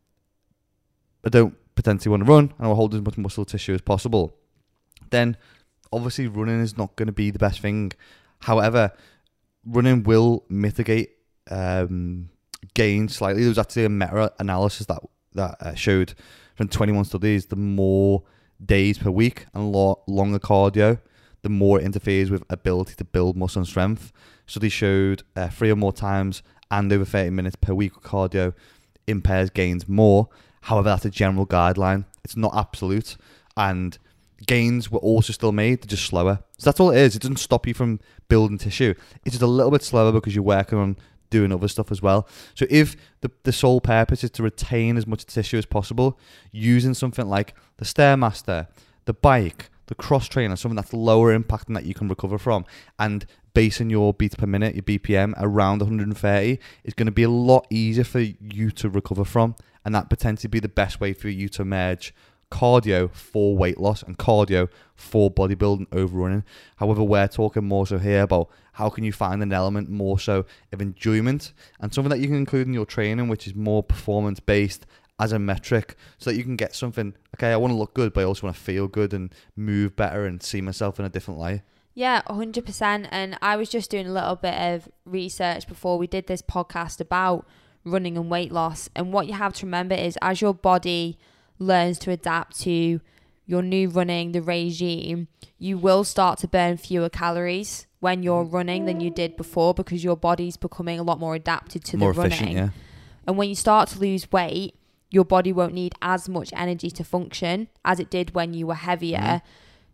I don't potentially want to run, and I'll hold as much muscle tissue as possible. Then obviously running is not going to be the best thing. However, running will mitigate um, gain slightly. There was actually a meta-analysis that that uh, showed from twenty-one studies, the more days per week and lo- longer cardio, the more it interferes with ability to build muscle and strength. Studies showed uh, three or more times and over thirty minutes per week of cardio impairs gains more. However, that's a general guideline. It's not absolute. And gains were also still made, they're just slower. So that's all it is. It doesn't stop you from building tissue. It's just a little bit slower because you're working on doing other stuff as well. So if the, the sole purpose is to retain as much tissue as possible, using something like the Stairmaster, the bike, the cross trainer, something that's lower impact and that you can recover from, and basing your beats per minute, your B P M, around one hundred thirty is going to be a lot easier for you to recover from, and that potentially be the best way for you to merge cardio for weight loss and cardio for bodybuilding over running. However, we're talking more so here about how can you find an element more so of enjoyment and something that you can include in your training, which is more performance based as a metric, so that you can get something, okay, I want to look good, but I also want to feel good and move better and see myself in a different light. Yeah, one hundred percent. And I was just doing a little bit of research before we did this podcast about running and weight loss. And what you have to remember is as your body learns to adapt to your new running, the regime, you will start to burn fewer calories when you're running than you did before, because your body's becoming a lot more adapted to More the running. efficient, yeah. And when you start to lose weight, your body won't need as much energy to function as it did when you were heavier. Mm.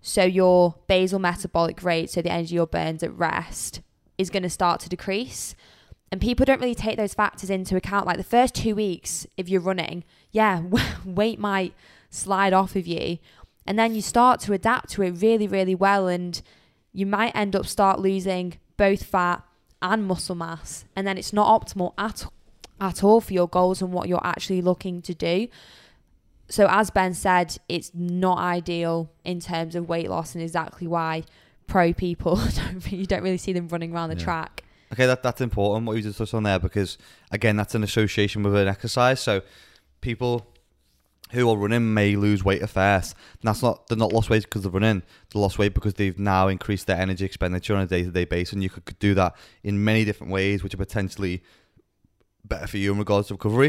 So your basal metabolic rate, so the energy you're burned at rest, is going to start to decrease. And people don't really take those factors into account. Like the first two weeks, if you're running, yeah, weight might slide off of you. And then you start to adapt to it really, really well. And you might end up start losing both fat and muscle mass. And then it's not optimal at, at all for your goals and what you're actually looking to do. So as Ben said, it's not ideal in terms of weight loss, and exactly why pro people, don't, you don't really see them running around the yeah. track. Okay, that that's important, what you just touched on there, because, again, that's an association with an exercise. So people who are running may lose weight at first. And that's not, they're not lost weight because they're running. They lost weight because they've now increased their energy expenditure on a day-to-day basis, and you could, could do that in many different ways, which are potentially better for you in regards to recovery.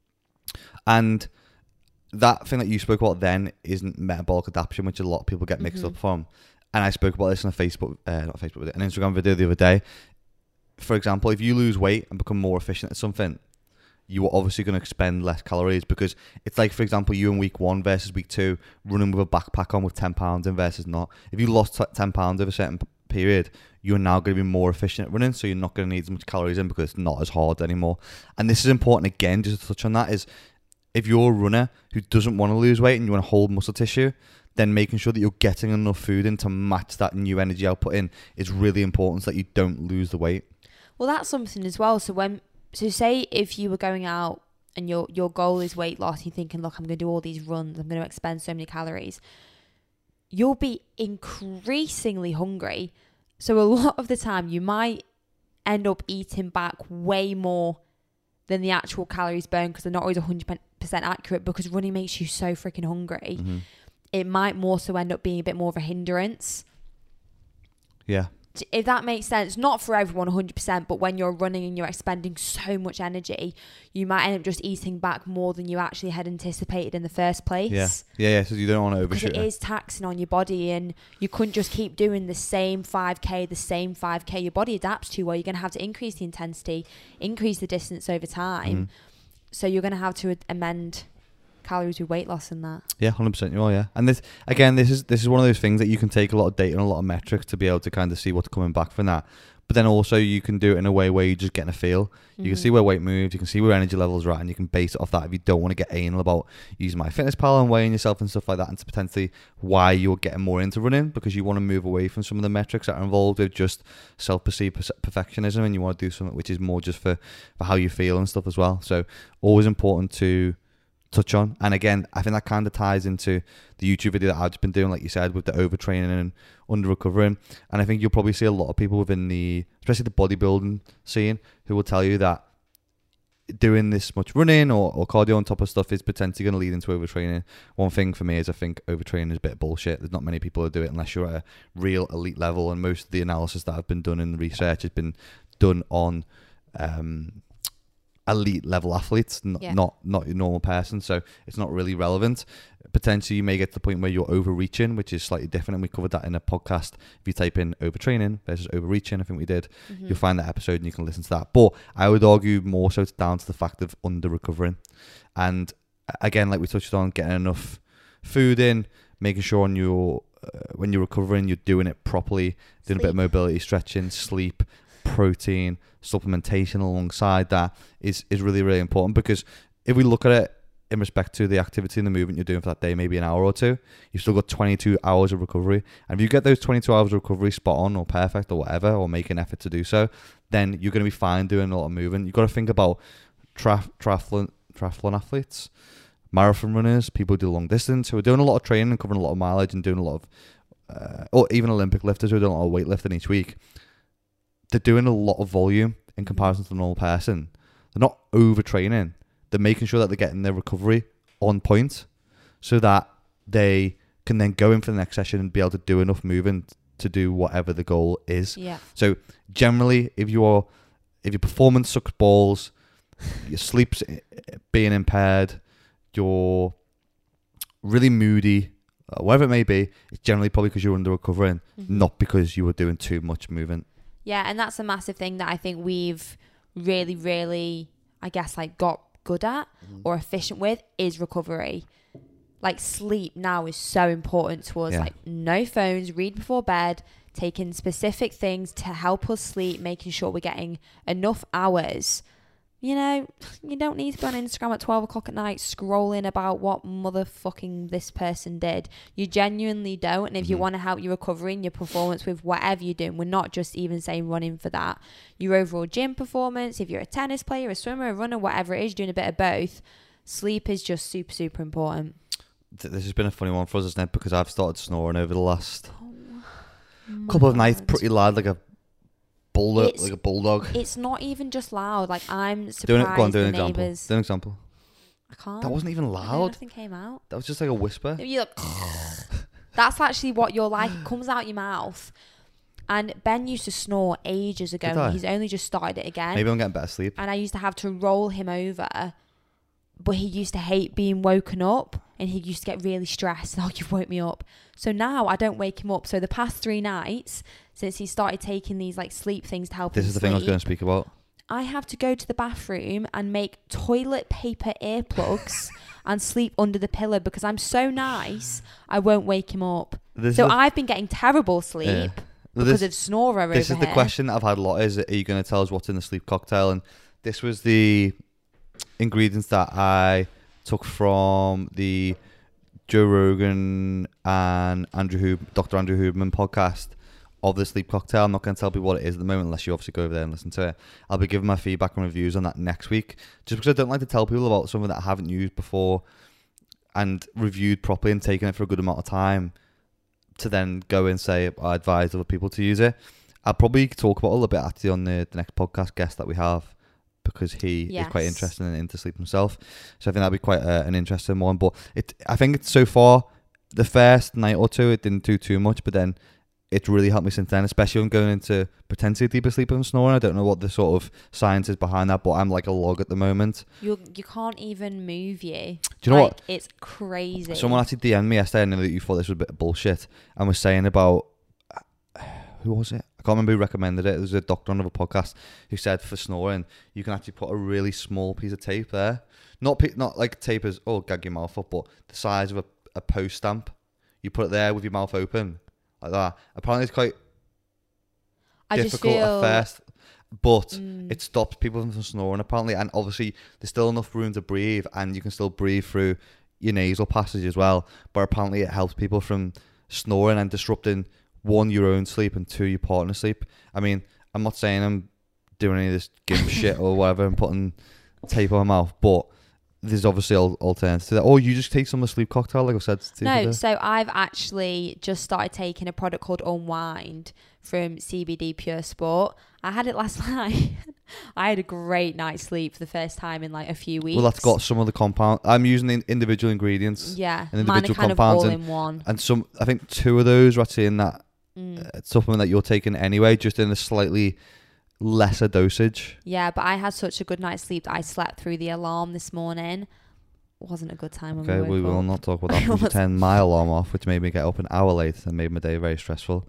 And that thing that you spoke about then isn't metabolic adaptation, which a lot of people get mixed mm-hmm. up from. And I spoke about this in a Facebook, uh, not Facebook, an Instagram video the other day. For example, if you lose weight and become more efficient at something, you are obviously going to expend less calories, because it's like, for example, you in week one versus week two, running with a backpack on with ten pounds in versus not. If you lost ten pounds over a certain period, you're now going to be more efficient at running, so you're not going to need as much calories in because it's not as hard anymore. And this is important, again, just to touch on that, is if you're a runner who doesn't want to lose weight and you want to hold muscle tissue, then making sure that you're getting enough food in to match that new energy output in is really important, so that you don't lose the weight. Well, that's something as well. So when, so say if you were going out and your, your goal is weight loss, you're thinking, look, I'm going to do all these runs, I'm going to expend so many calories, you'll be increasingly hungry. So a lot of the time you might end up eating back way more than the actual calories burned, because they're not always one hundred percent accurate, because running makes you so freaking hungry. Mm-hmm. It might more so end up being a bit more of a hindrance. Yeah. If that makes sense. Not for everyone one hundred percent, but when you're running and you're expending so much energy, you might end up just eating back more than you actually had anticipated in the first place. Yeah, yeah, yeah. So you don't want to overshoot. Because it is taxing on your body, and you couldn't just keep doing the same five K, the same five K. Your body adapts to, well, you're going to have to increase the intensity, increase the distance over time. Mm. So you're going to have to amend calories with weight loss and that. Yeah, one hundred percent you are, yeah. And this, again, this is this is one of those things that you can take a lot of data and a lot of metrics to be able to kind of see what's coming back from that. But then also you can do it in a way where you're just getting a feel. Mm-hmm. You can see where weight moves, you can see where energy levels are at, and you can base it off that if you don't want to get anal about using MyFitnessPal and weighing yourself and stuff like that, and to potentially why you're getting more into running, because you want to move away from some of the metrics that are involved with just self-perceived perfectionism, and you want to do something which is more just for, for how you feel and stuff as well. So always important to touch on. And again, I think that kind of ties into the YouTube video that I've just been doing, like you said, with the overtraining and under recovering. And I think you'll probably see a lot of people within the, especially the bodybuilding scene, who will tell you that doing this much running or, or cardio on top of stuff is potentially going to lead into overtraining. One thing for me is I think overtraining is a bit of bullshit. There's not many people who do it unless you're at a real elite level, and most of the analysis that have been done in the research has been done on um elite level athletes, n- yeah. not not your normal person, so it's not really relevant. Potentially you may get to the point where you're overreaching, which is slightly different, and we covered that in a podcast. If you type in overtraining versus overreaching, I think we did, mm-hmm. you'll find that episode and you can listen to that. But I would argue more so it's down to the fact of under recovering, and again, like we touched on, getting enough food in, making sure on your uh, when you're recovering you're doing it properly, doing sleep. A bit of mobility, stretching, sleep, protein, supplementation alongside that is is really, really important. Because if we look at it in respect to the activity and the movement you're doing for that day, maybe an hour or two, you've still got twenty-two hours of recovery. And if you get those twenty-two hours of recovery spot on or perfect or whatever, or make an effort to do so, then you're going to be fine doing a lot of movement. You've got to think about traf- triathlon, triathlon athletes, marathon runners, people who do long distance, who are doing a lot of training and covering a lot of mileage and doing a lot of, uh, or even Olympic lifters who are doing a lot of weightlifting each week. They're doing a lot of volume in comparison to the normal person. They're not overtraining. They're making sure that they're getting their recovery on point so that they can then go in for the next session and be able to do enough movement to do whatever the goal is. Yeah. So generally, if you're if your performance sucks balls, your sleep's being impaired, you're really moody, uh, whatever it may be, it's generally probably because you're under recovering, mm-hmm. not because you were doing too much movement. Yeah, and that's a massive thing that I think we've really, really, I guess, like got good at mm. or efficient with is recovery. like sleep now is so important to us. Yeah. Like no phones, read before bed, taking specific things to help us sleep, making sure we're getting enough hours. You know, you don't need to be on Instagram at twelve o'clock at night scrolling about what motherfucking this person did. You genuinely don't. And if mm-hmm. you want to help your recovery and your performance with whatever you're doing, we're not just even saying running for that. Your overall gym performance, if you're a tennis player, a swimmer, a runner, whatever it is, doing a bit of both, sleep is just super, super important. This has been a funny one for us, isn't it? Because I've started snoring over the last oh, couple of nights pretty loud, like a bulldog, it's, like a bulldog. It's not even just loud. Like I'm surprised doing it, go on, do the an example. neighbours. Do an example. I can't. That wasn't even loud. Nothing came out. That was just like a whisper. You're like, that's actually what you're like. It comes out your mouth. And Ben used to snore ages ago. Did And I? he's only just started it again. Maybe I'm getting better sleep. And I used to have to roll him over. But he used to hate being woken up. And he used to get really stressed. Oh, you've woke me up. So now I don't wake him up. So the past three nights, since he started taking these like sleep things to help This him is the sleep, thing I was going to speak about. I have to go to the bathroom and make toilet paper earplugs and sleep under the pillow because I'm so nice, I won't wake him up. This So is, I've been getting terrible sleep yeah. Well, because this, of snorer over This is the here. question that I've had a lot is, are you going to tell us what's in the sleep cocktail? And this was the ingredients that I took from the Joe Rogan and Andrew Hub- Doctor Andrew Huberman podcast of the sleep cocktail. I'm not going to tell people what it is at the moment unless you obviously go over there and listen to it. I'll be giving my feedback and reviews on that next week, just because I don't like to tell people about something that I haven't used before and reviewed properly and taken it for a good amount of time to then go and say I advise other people to use it. I'll probably talk about it a little bit actually on the, the next podcast guest that we have, because he Yes. is quite interested in into sleep himself. So I think that'd be quite a, an interesting one. But it, I think it's so far, the first night or two, it didn't do too much, but then it's really helped me since then, especially when going into potentially deeper sleep and snoring. I don't know what the sort of science is behind that, but I'm like a log at the moment. You you can't even move you. Do you know like, what? It's crazy. Someone actually D M'd me yesterday. I know that you thought this was a bit of bullshit, and was saying about, who was it? I can't remember who recommended it. There was a doctor on another podcast who said for snoring, you can actually put a really small piece of tape there. Not pe- not like tape as, oh, gag your mouth up, but the size of a, a post stamp. You put it there with your mouth open, like that. Apparently it's quite I just difficult feel, at first, but mm, it stops people from snoring apparently. And obviously there's still enough room to breathe, and you can still breathe through your nasal passage as well. But apparently it helps people from snoring and disrupting, one, your own sleep, and two, your partner's sleep. I mean, I'm not saying I'm doing any of this gimp shit or whatever and putting tape on my mouth, but there's obviously al- alternatives to that. Or you just take some of the sleep cocktail, like I said. To no, today. so I've actually just started taking a product called Unwind from C B D Pure Sport. I had it last night. I had a great night's sleep for the first time in like a few weeks. Well, that's got some of the compound. I'm using the individual ingredients. Yeah, and mine are individual kind of compounds all and, in one. and some. I think two of those are actually in that Mm. uh, supplement that you're taking anyway, just in a slightly lesser dosage. Yeah, but I had such a good night's sleep that I slept through the alarm this morning. Wasn't a good time when Okay, we we woke will up. not talk about that. Because you turned my alarm off, which made me get up an hour late and made my day very stressful.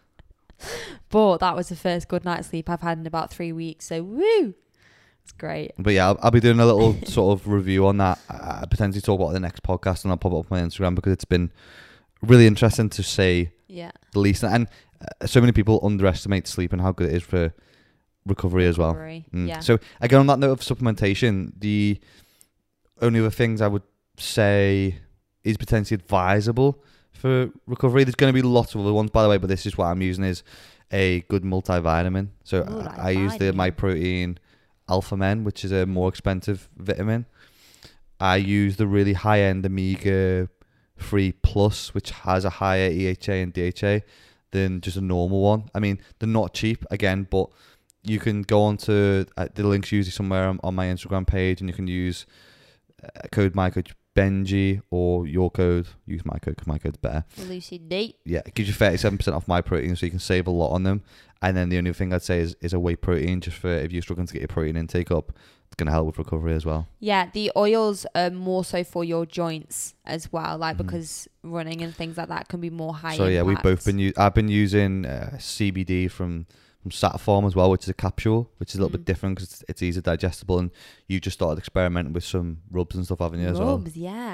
But that was the first good night's sleep I've had in about three weeks. So woo, it's great. But yeah, I'll, I'll be doing a little sort of review on that. I potentially talk about it the next podcast, and I'll pop it up on my Instagram because it's been really interesting to see Yeah. the least. And uh, so many people underestimate sleep and how good it is for recovery as well. Recovery, Mm. yeah. So again, on that note of supplementation, the only other things I would say is potentially advisable for recovery. There's going to be lots of other ones, by the way, but this is what I'm using is a good multivitamin. So Multivitamin. I use the MyProtein Alpha Men, which is a more expensive vitamin. I use the really high-end Omega three Plus, which has a higher E H A and D H A than just a normal one. I mean, they're not cheap, again, but you can go on to uh, the link's usually somewhere on, on my Instagram page, and you can use uh, code my coach Benji or your code. Use my code because my code's better. Lucy D. Yeah, it gives you thirty-seven percent off my protein, so you can save a lot on them. And then the only thing I'd say is, is a whey protein, just for if you're struggling to get your protein intake up. It's going to help with recovery as well. Yeah, the oils are more so for your joints as well, like Mhm. because running and things like that can be more high. So yeah, we've impact. both been. U- I've been using uh, C B D from from Satiform as well, which is a capsule, which is a little Mm. bit different because it's, it's easier digestible. And you just started experimenting with some rubs and stuff, haven't you? As well. Rubs, yeah.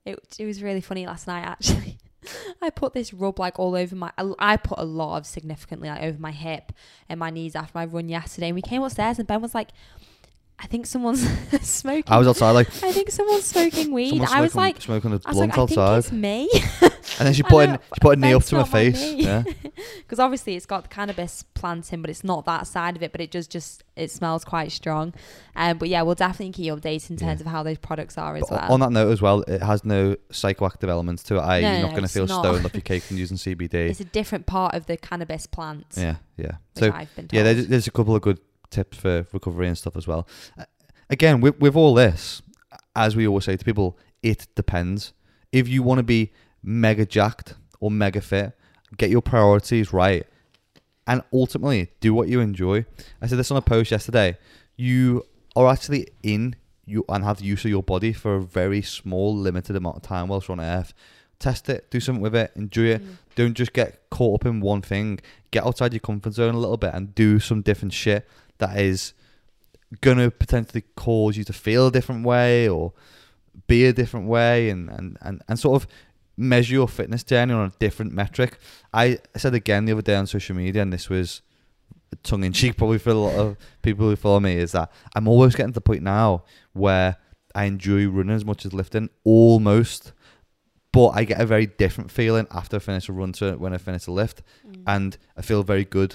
It it was really funny last night actually. I put this rub like all over my. I put a lot of significantly like over my hip and my knees after my run yesterday. And we came upstairs and Ben was like, "I think someone's smoking." I was outside like. I think someone's smoking weed. Someone's I was smoking, like, smoking a I was blunt like, I outside. think it's me. And then she I put know, in, she put a knee up Ben's to my not my face. knee. Yeah. Because obviously it's got the cannabis plant in, but it's not that side of it. But it does just it smells quite strong. Um, but yeah, we'll definitely keep you updated in terms Yeah. of how those products are as But well. on that note as well, it has no psychoactive elements to it. I, No, you're no, not going to it's feel not. stoned off your cake and using C B D. It's a different part of the cannabis plant. Yeah, yeah. Which So I've been told. yeah, there's, there's a couple of good tips for recovery and stuff as well. Uh, again, with with all this, as we always say to people, it depends. If you want to be mega jacked or mega fit, get your priorities right, and ultimately do what you enjoy. I said this on a post yesterday. You are actually in you and have use of your body for a very small, limited amount of time whilst you're on Earth. Test it, do something with it, enjoy it. Mm. Don't just get caught up in one thing. Get outside your comfort zone a little bit and do some different shit that is gonna potentially cause you to feel a different way or be a different way, and and and, and sort of measure your fitness journey on a different metric. I said again the other day on social media, and this was tongue in cheek probably for a lot of people who follow me, is that I'm always getting to the point now where I enjoy running as much as lifting, almost, but I get a very different feeling after I finish a run to when I finish a lift, Mm. and I feel very good.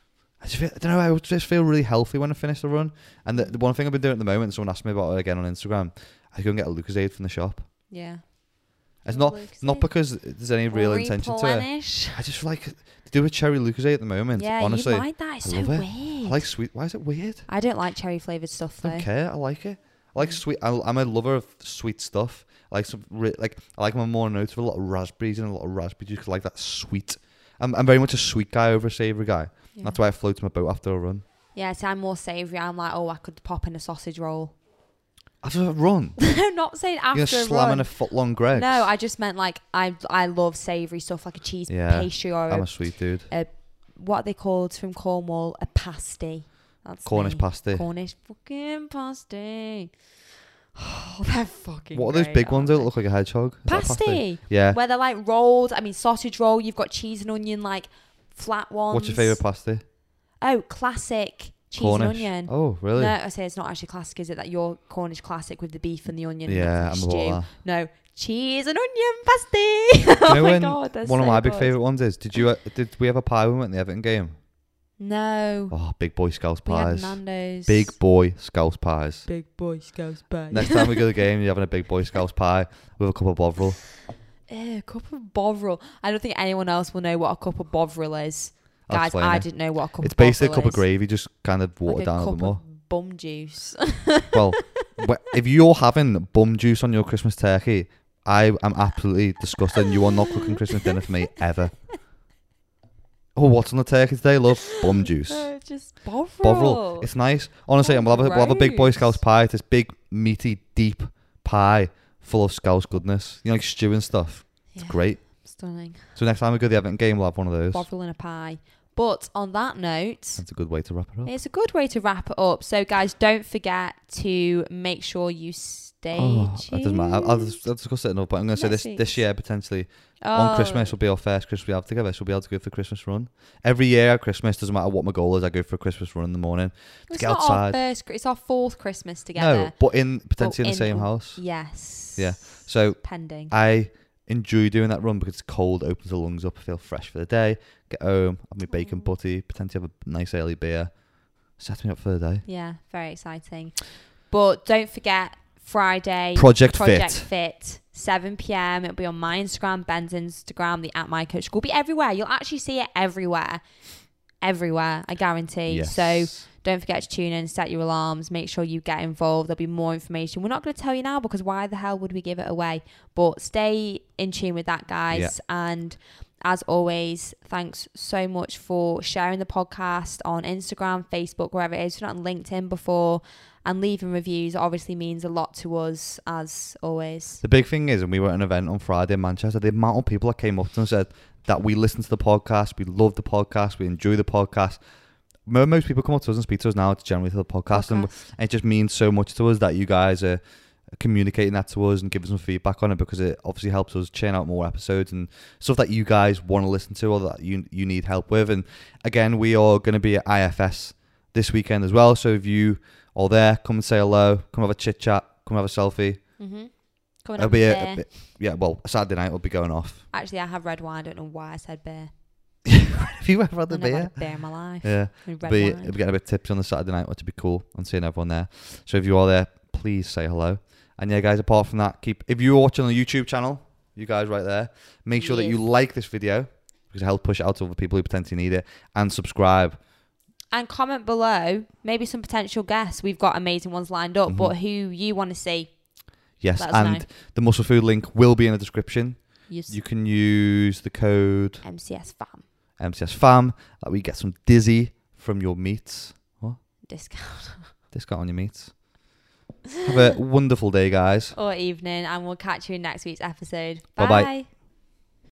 I just feel, I don't know, I just feel really healthy when I finish the run. And the, the one thing I've been doing at the moment, someone asked me about it again on Instagram, I go and get a Lucozade from the shop. Yeah. It's not not because there's any real intention to it. Replenish. I just like to do a cherry Lucozade at the moment. Yeah, honestly, you like that. It's I so love it. weird. I like sweet. Why is it weird? I don't like cherry flavoured stuff I though. don't care. I like it. I like Mm. sweet. I, I'm a lover of sweet stuff. I like some re- like I like my more notes with a lot of raspberries and a lot of raspberry juice. 'Cause I like that sweet. I'm I'm very much a sweet guy over a savoury guy. Yeah. That's why I float my boat after a run. Yeah, so I'm more savoury. I'm like, oh, I could pop in a sausage roll. After a run, I'm not saying after you're a slamming run. a foot long Greggs. No, I just meant like I I love savoury stuff like a cheese Yeah, pastry or I'm a, a sweet dude. what are they called from Cornwall? A pasty. That's Cornish me. pasty. Cornish fucking pasty. Oh, they're fucking. What are those great, big ones aren't that look like a hedgehog? Is they? that a Pasty. Yeah. Where they're like rolled. I mean, sausage roll. You've got cheese and onion, like flat ones. What's your favourite pasty? Oh, classic cheese Cornish. and onion. Oh, really? No, I say it's not actually classic, is it? That your Cornish classic with the beef and the onion. and Yeah, that's I'm like about stew. that. No, cheese and onion pasty. Do you oh know my when god, that's one of so my big good. favourite ones is, did you uh, did we have a pie when we went to the Everton game? No. Oh, big boy Scouse We had pies. Nando's. Big boy Scouse pies. Big boy Scouse pie. Next time we go to the game, you're having a big boy Scouse pie with a cup of Bovril. Ew, cup of Bovril. I don't think anyone else will know what a cup of Bovril is. I'll Guys, explain I it. didn't know what a cup It's of Bovril basically a cup of is. gravy, just kind of watered like a down a cup bit more. of bum juice. Well, wh- if you're having bum juice on your Christmas turkey, I am absolutely disgusted, and you are not cooking Christmas dinner for me ever. Oh, what's on the turkey today, love? Bum juice. No, just Bovril. Bovril. It's nice. Honestly, Oh, we'll have, a, we'll have a big boy gross. Scouse pie. It's this big, meaty, deep pie full of Scouse goodness. You know, like stew and stuff. It's Yeah, great. Stunning. So next time we go to the Everton game, we'll have one of those. Bovril in a pie. But on that note, That's a good way to wrap it up. it's a good way to wrap it up. So, guys, don't forget to make sure you stay Oh, it tuned. doesn't matter. I'll, I'll, dis- I'll discuss it enough, but I'm going to say Next this week. this year, potentially, Oh, on Christmas will be our first Christmas we have together, so we'll be able to go for the Christmas run. Every year at Christmas, doesn't matter what my goal is, I go for a Christmas run in the morning to It's get not outside. our first. It's our fourth Christmas together. No, but in potentially But in the same in- house. Yes. Yeah. So Pending. I enjoy doing that run because it's cold, opens the lungs up, I feel fresh for the day. Get home, have my bacon Mm. butty, potentially have a nice early beer. Set me up for the day. Yeah, very exciting. But don't forget Friday. Project, Project Fit. Fit, seven p.m. It'll be on my Instagram, Ben's Instagram, the at my coach school. It'll be everywhere. You'll actually see it everywhere. Everywhere, I guarantee. Yes. So don't forget to tune in, set your alarms, make sure you get involved. There'll be more information. We're not going to tell you now because why the hell would we give it away? But stay in tune with that, guys. Yeah. And as always, thanks so much for sharing the podcast on Instagram, Facebook, wherever it is. If you're not on LinkedIn before, and leaving reviews obviously means a lot to us, as always. The big thing is, when we were at an event on Friday in Manchester, the amount of people that came up to us and said that we listen to the podcast, we love the podcast, we enjoy the podcast. Mo- Most people come up to us and speak to us now, it's generally to the podcast, and Podcast. it just means so much to us that you guys are communicating that to us and giving some feedback on it, because it obviously helps us churn out more episodes and stuff that you guys want to listen to or that you you need help with. And again, we are going to be at I F S this weekend as well, so if you are there, come and say hello, come have a chit chat, come have a selfie. Mm-hmm. Come and It'll have be a a, a beer. bit, yeah, well, a Saturday night will be going off. Actually, I have red wine. I don't know why I said beer. Have you ever had the I've never beer? had a beer in my life. Yeah, Red it'll be, wine. it'll be getting a bit tipsy on the Saturday night, which would be cool, and seeing everyone there. So if you are there, please say hello. And yeah, guys, apart from that, keep if you're watching on the YouTube channel, you guys right there, make sure that you Yes. like this video, because it helps push it out to other people who potentially need it, and subscribe. And comment below, maybe some potential guests. We've got amazing ones lined up, Mhm. but who you want to see. Yes, Let us and know. the Muscle Food link will be in the description. Use You can use the code M C S fam M C S FAM. That we get some dizzy from your meats. What? discount. Discount on your meats. Have a wonderful day, guys. Or evening, and we'll catch you in next week's episode. Bye-bye. Bye.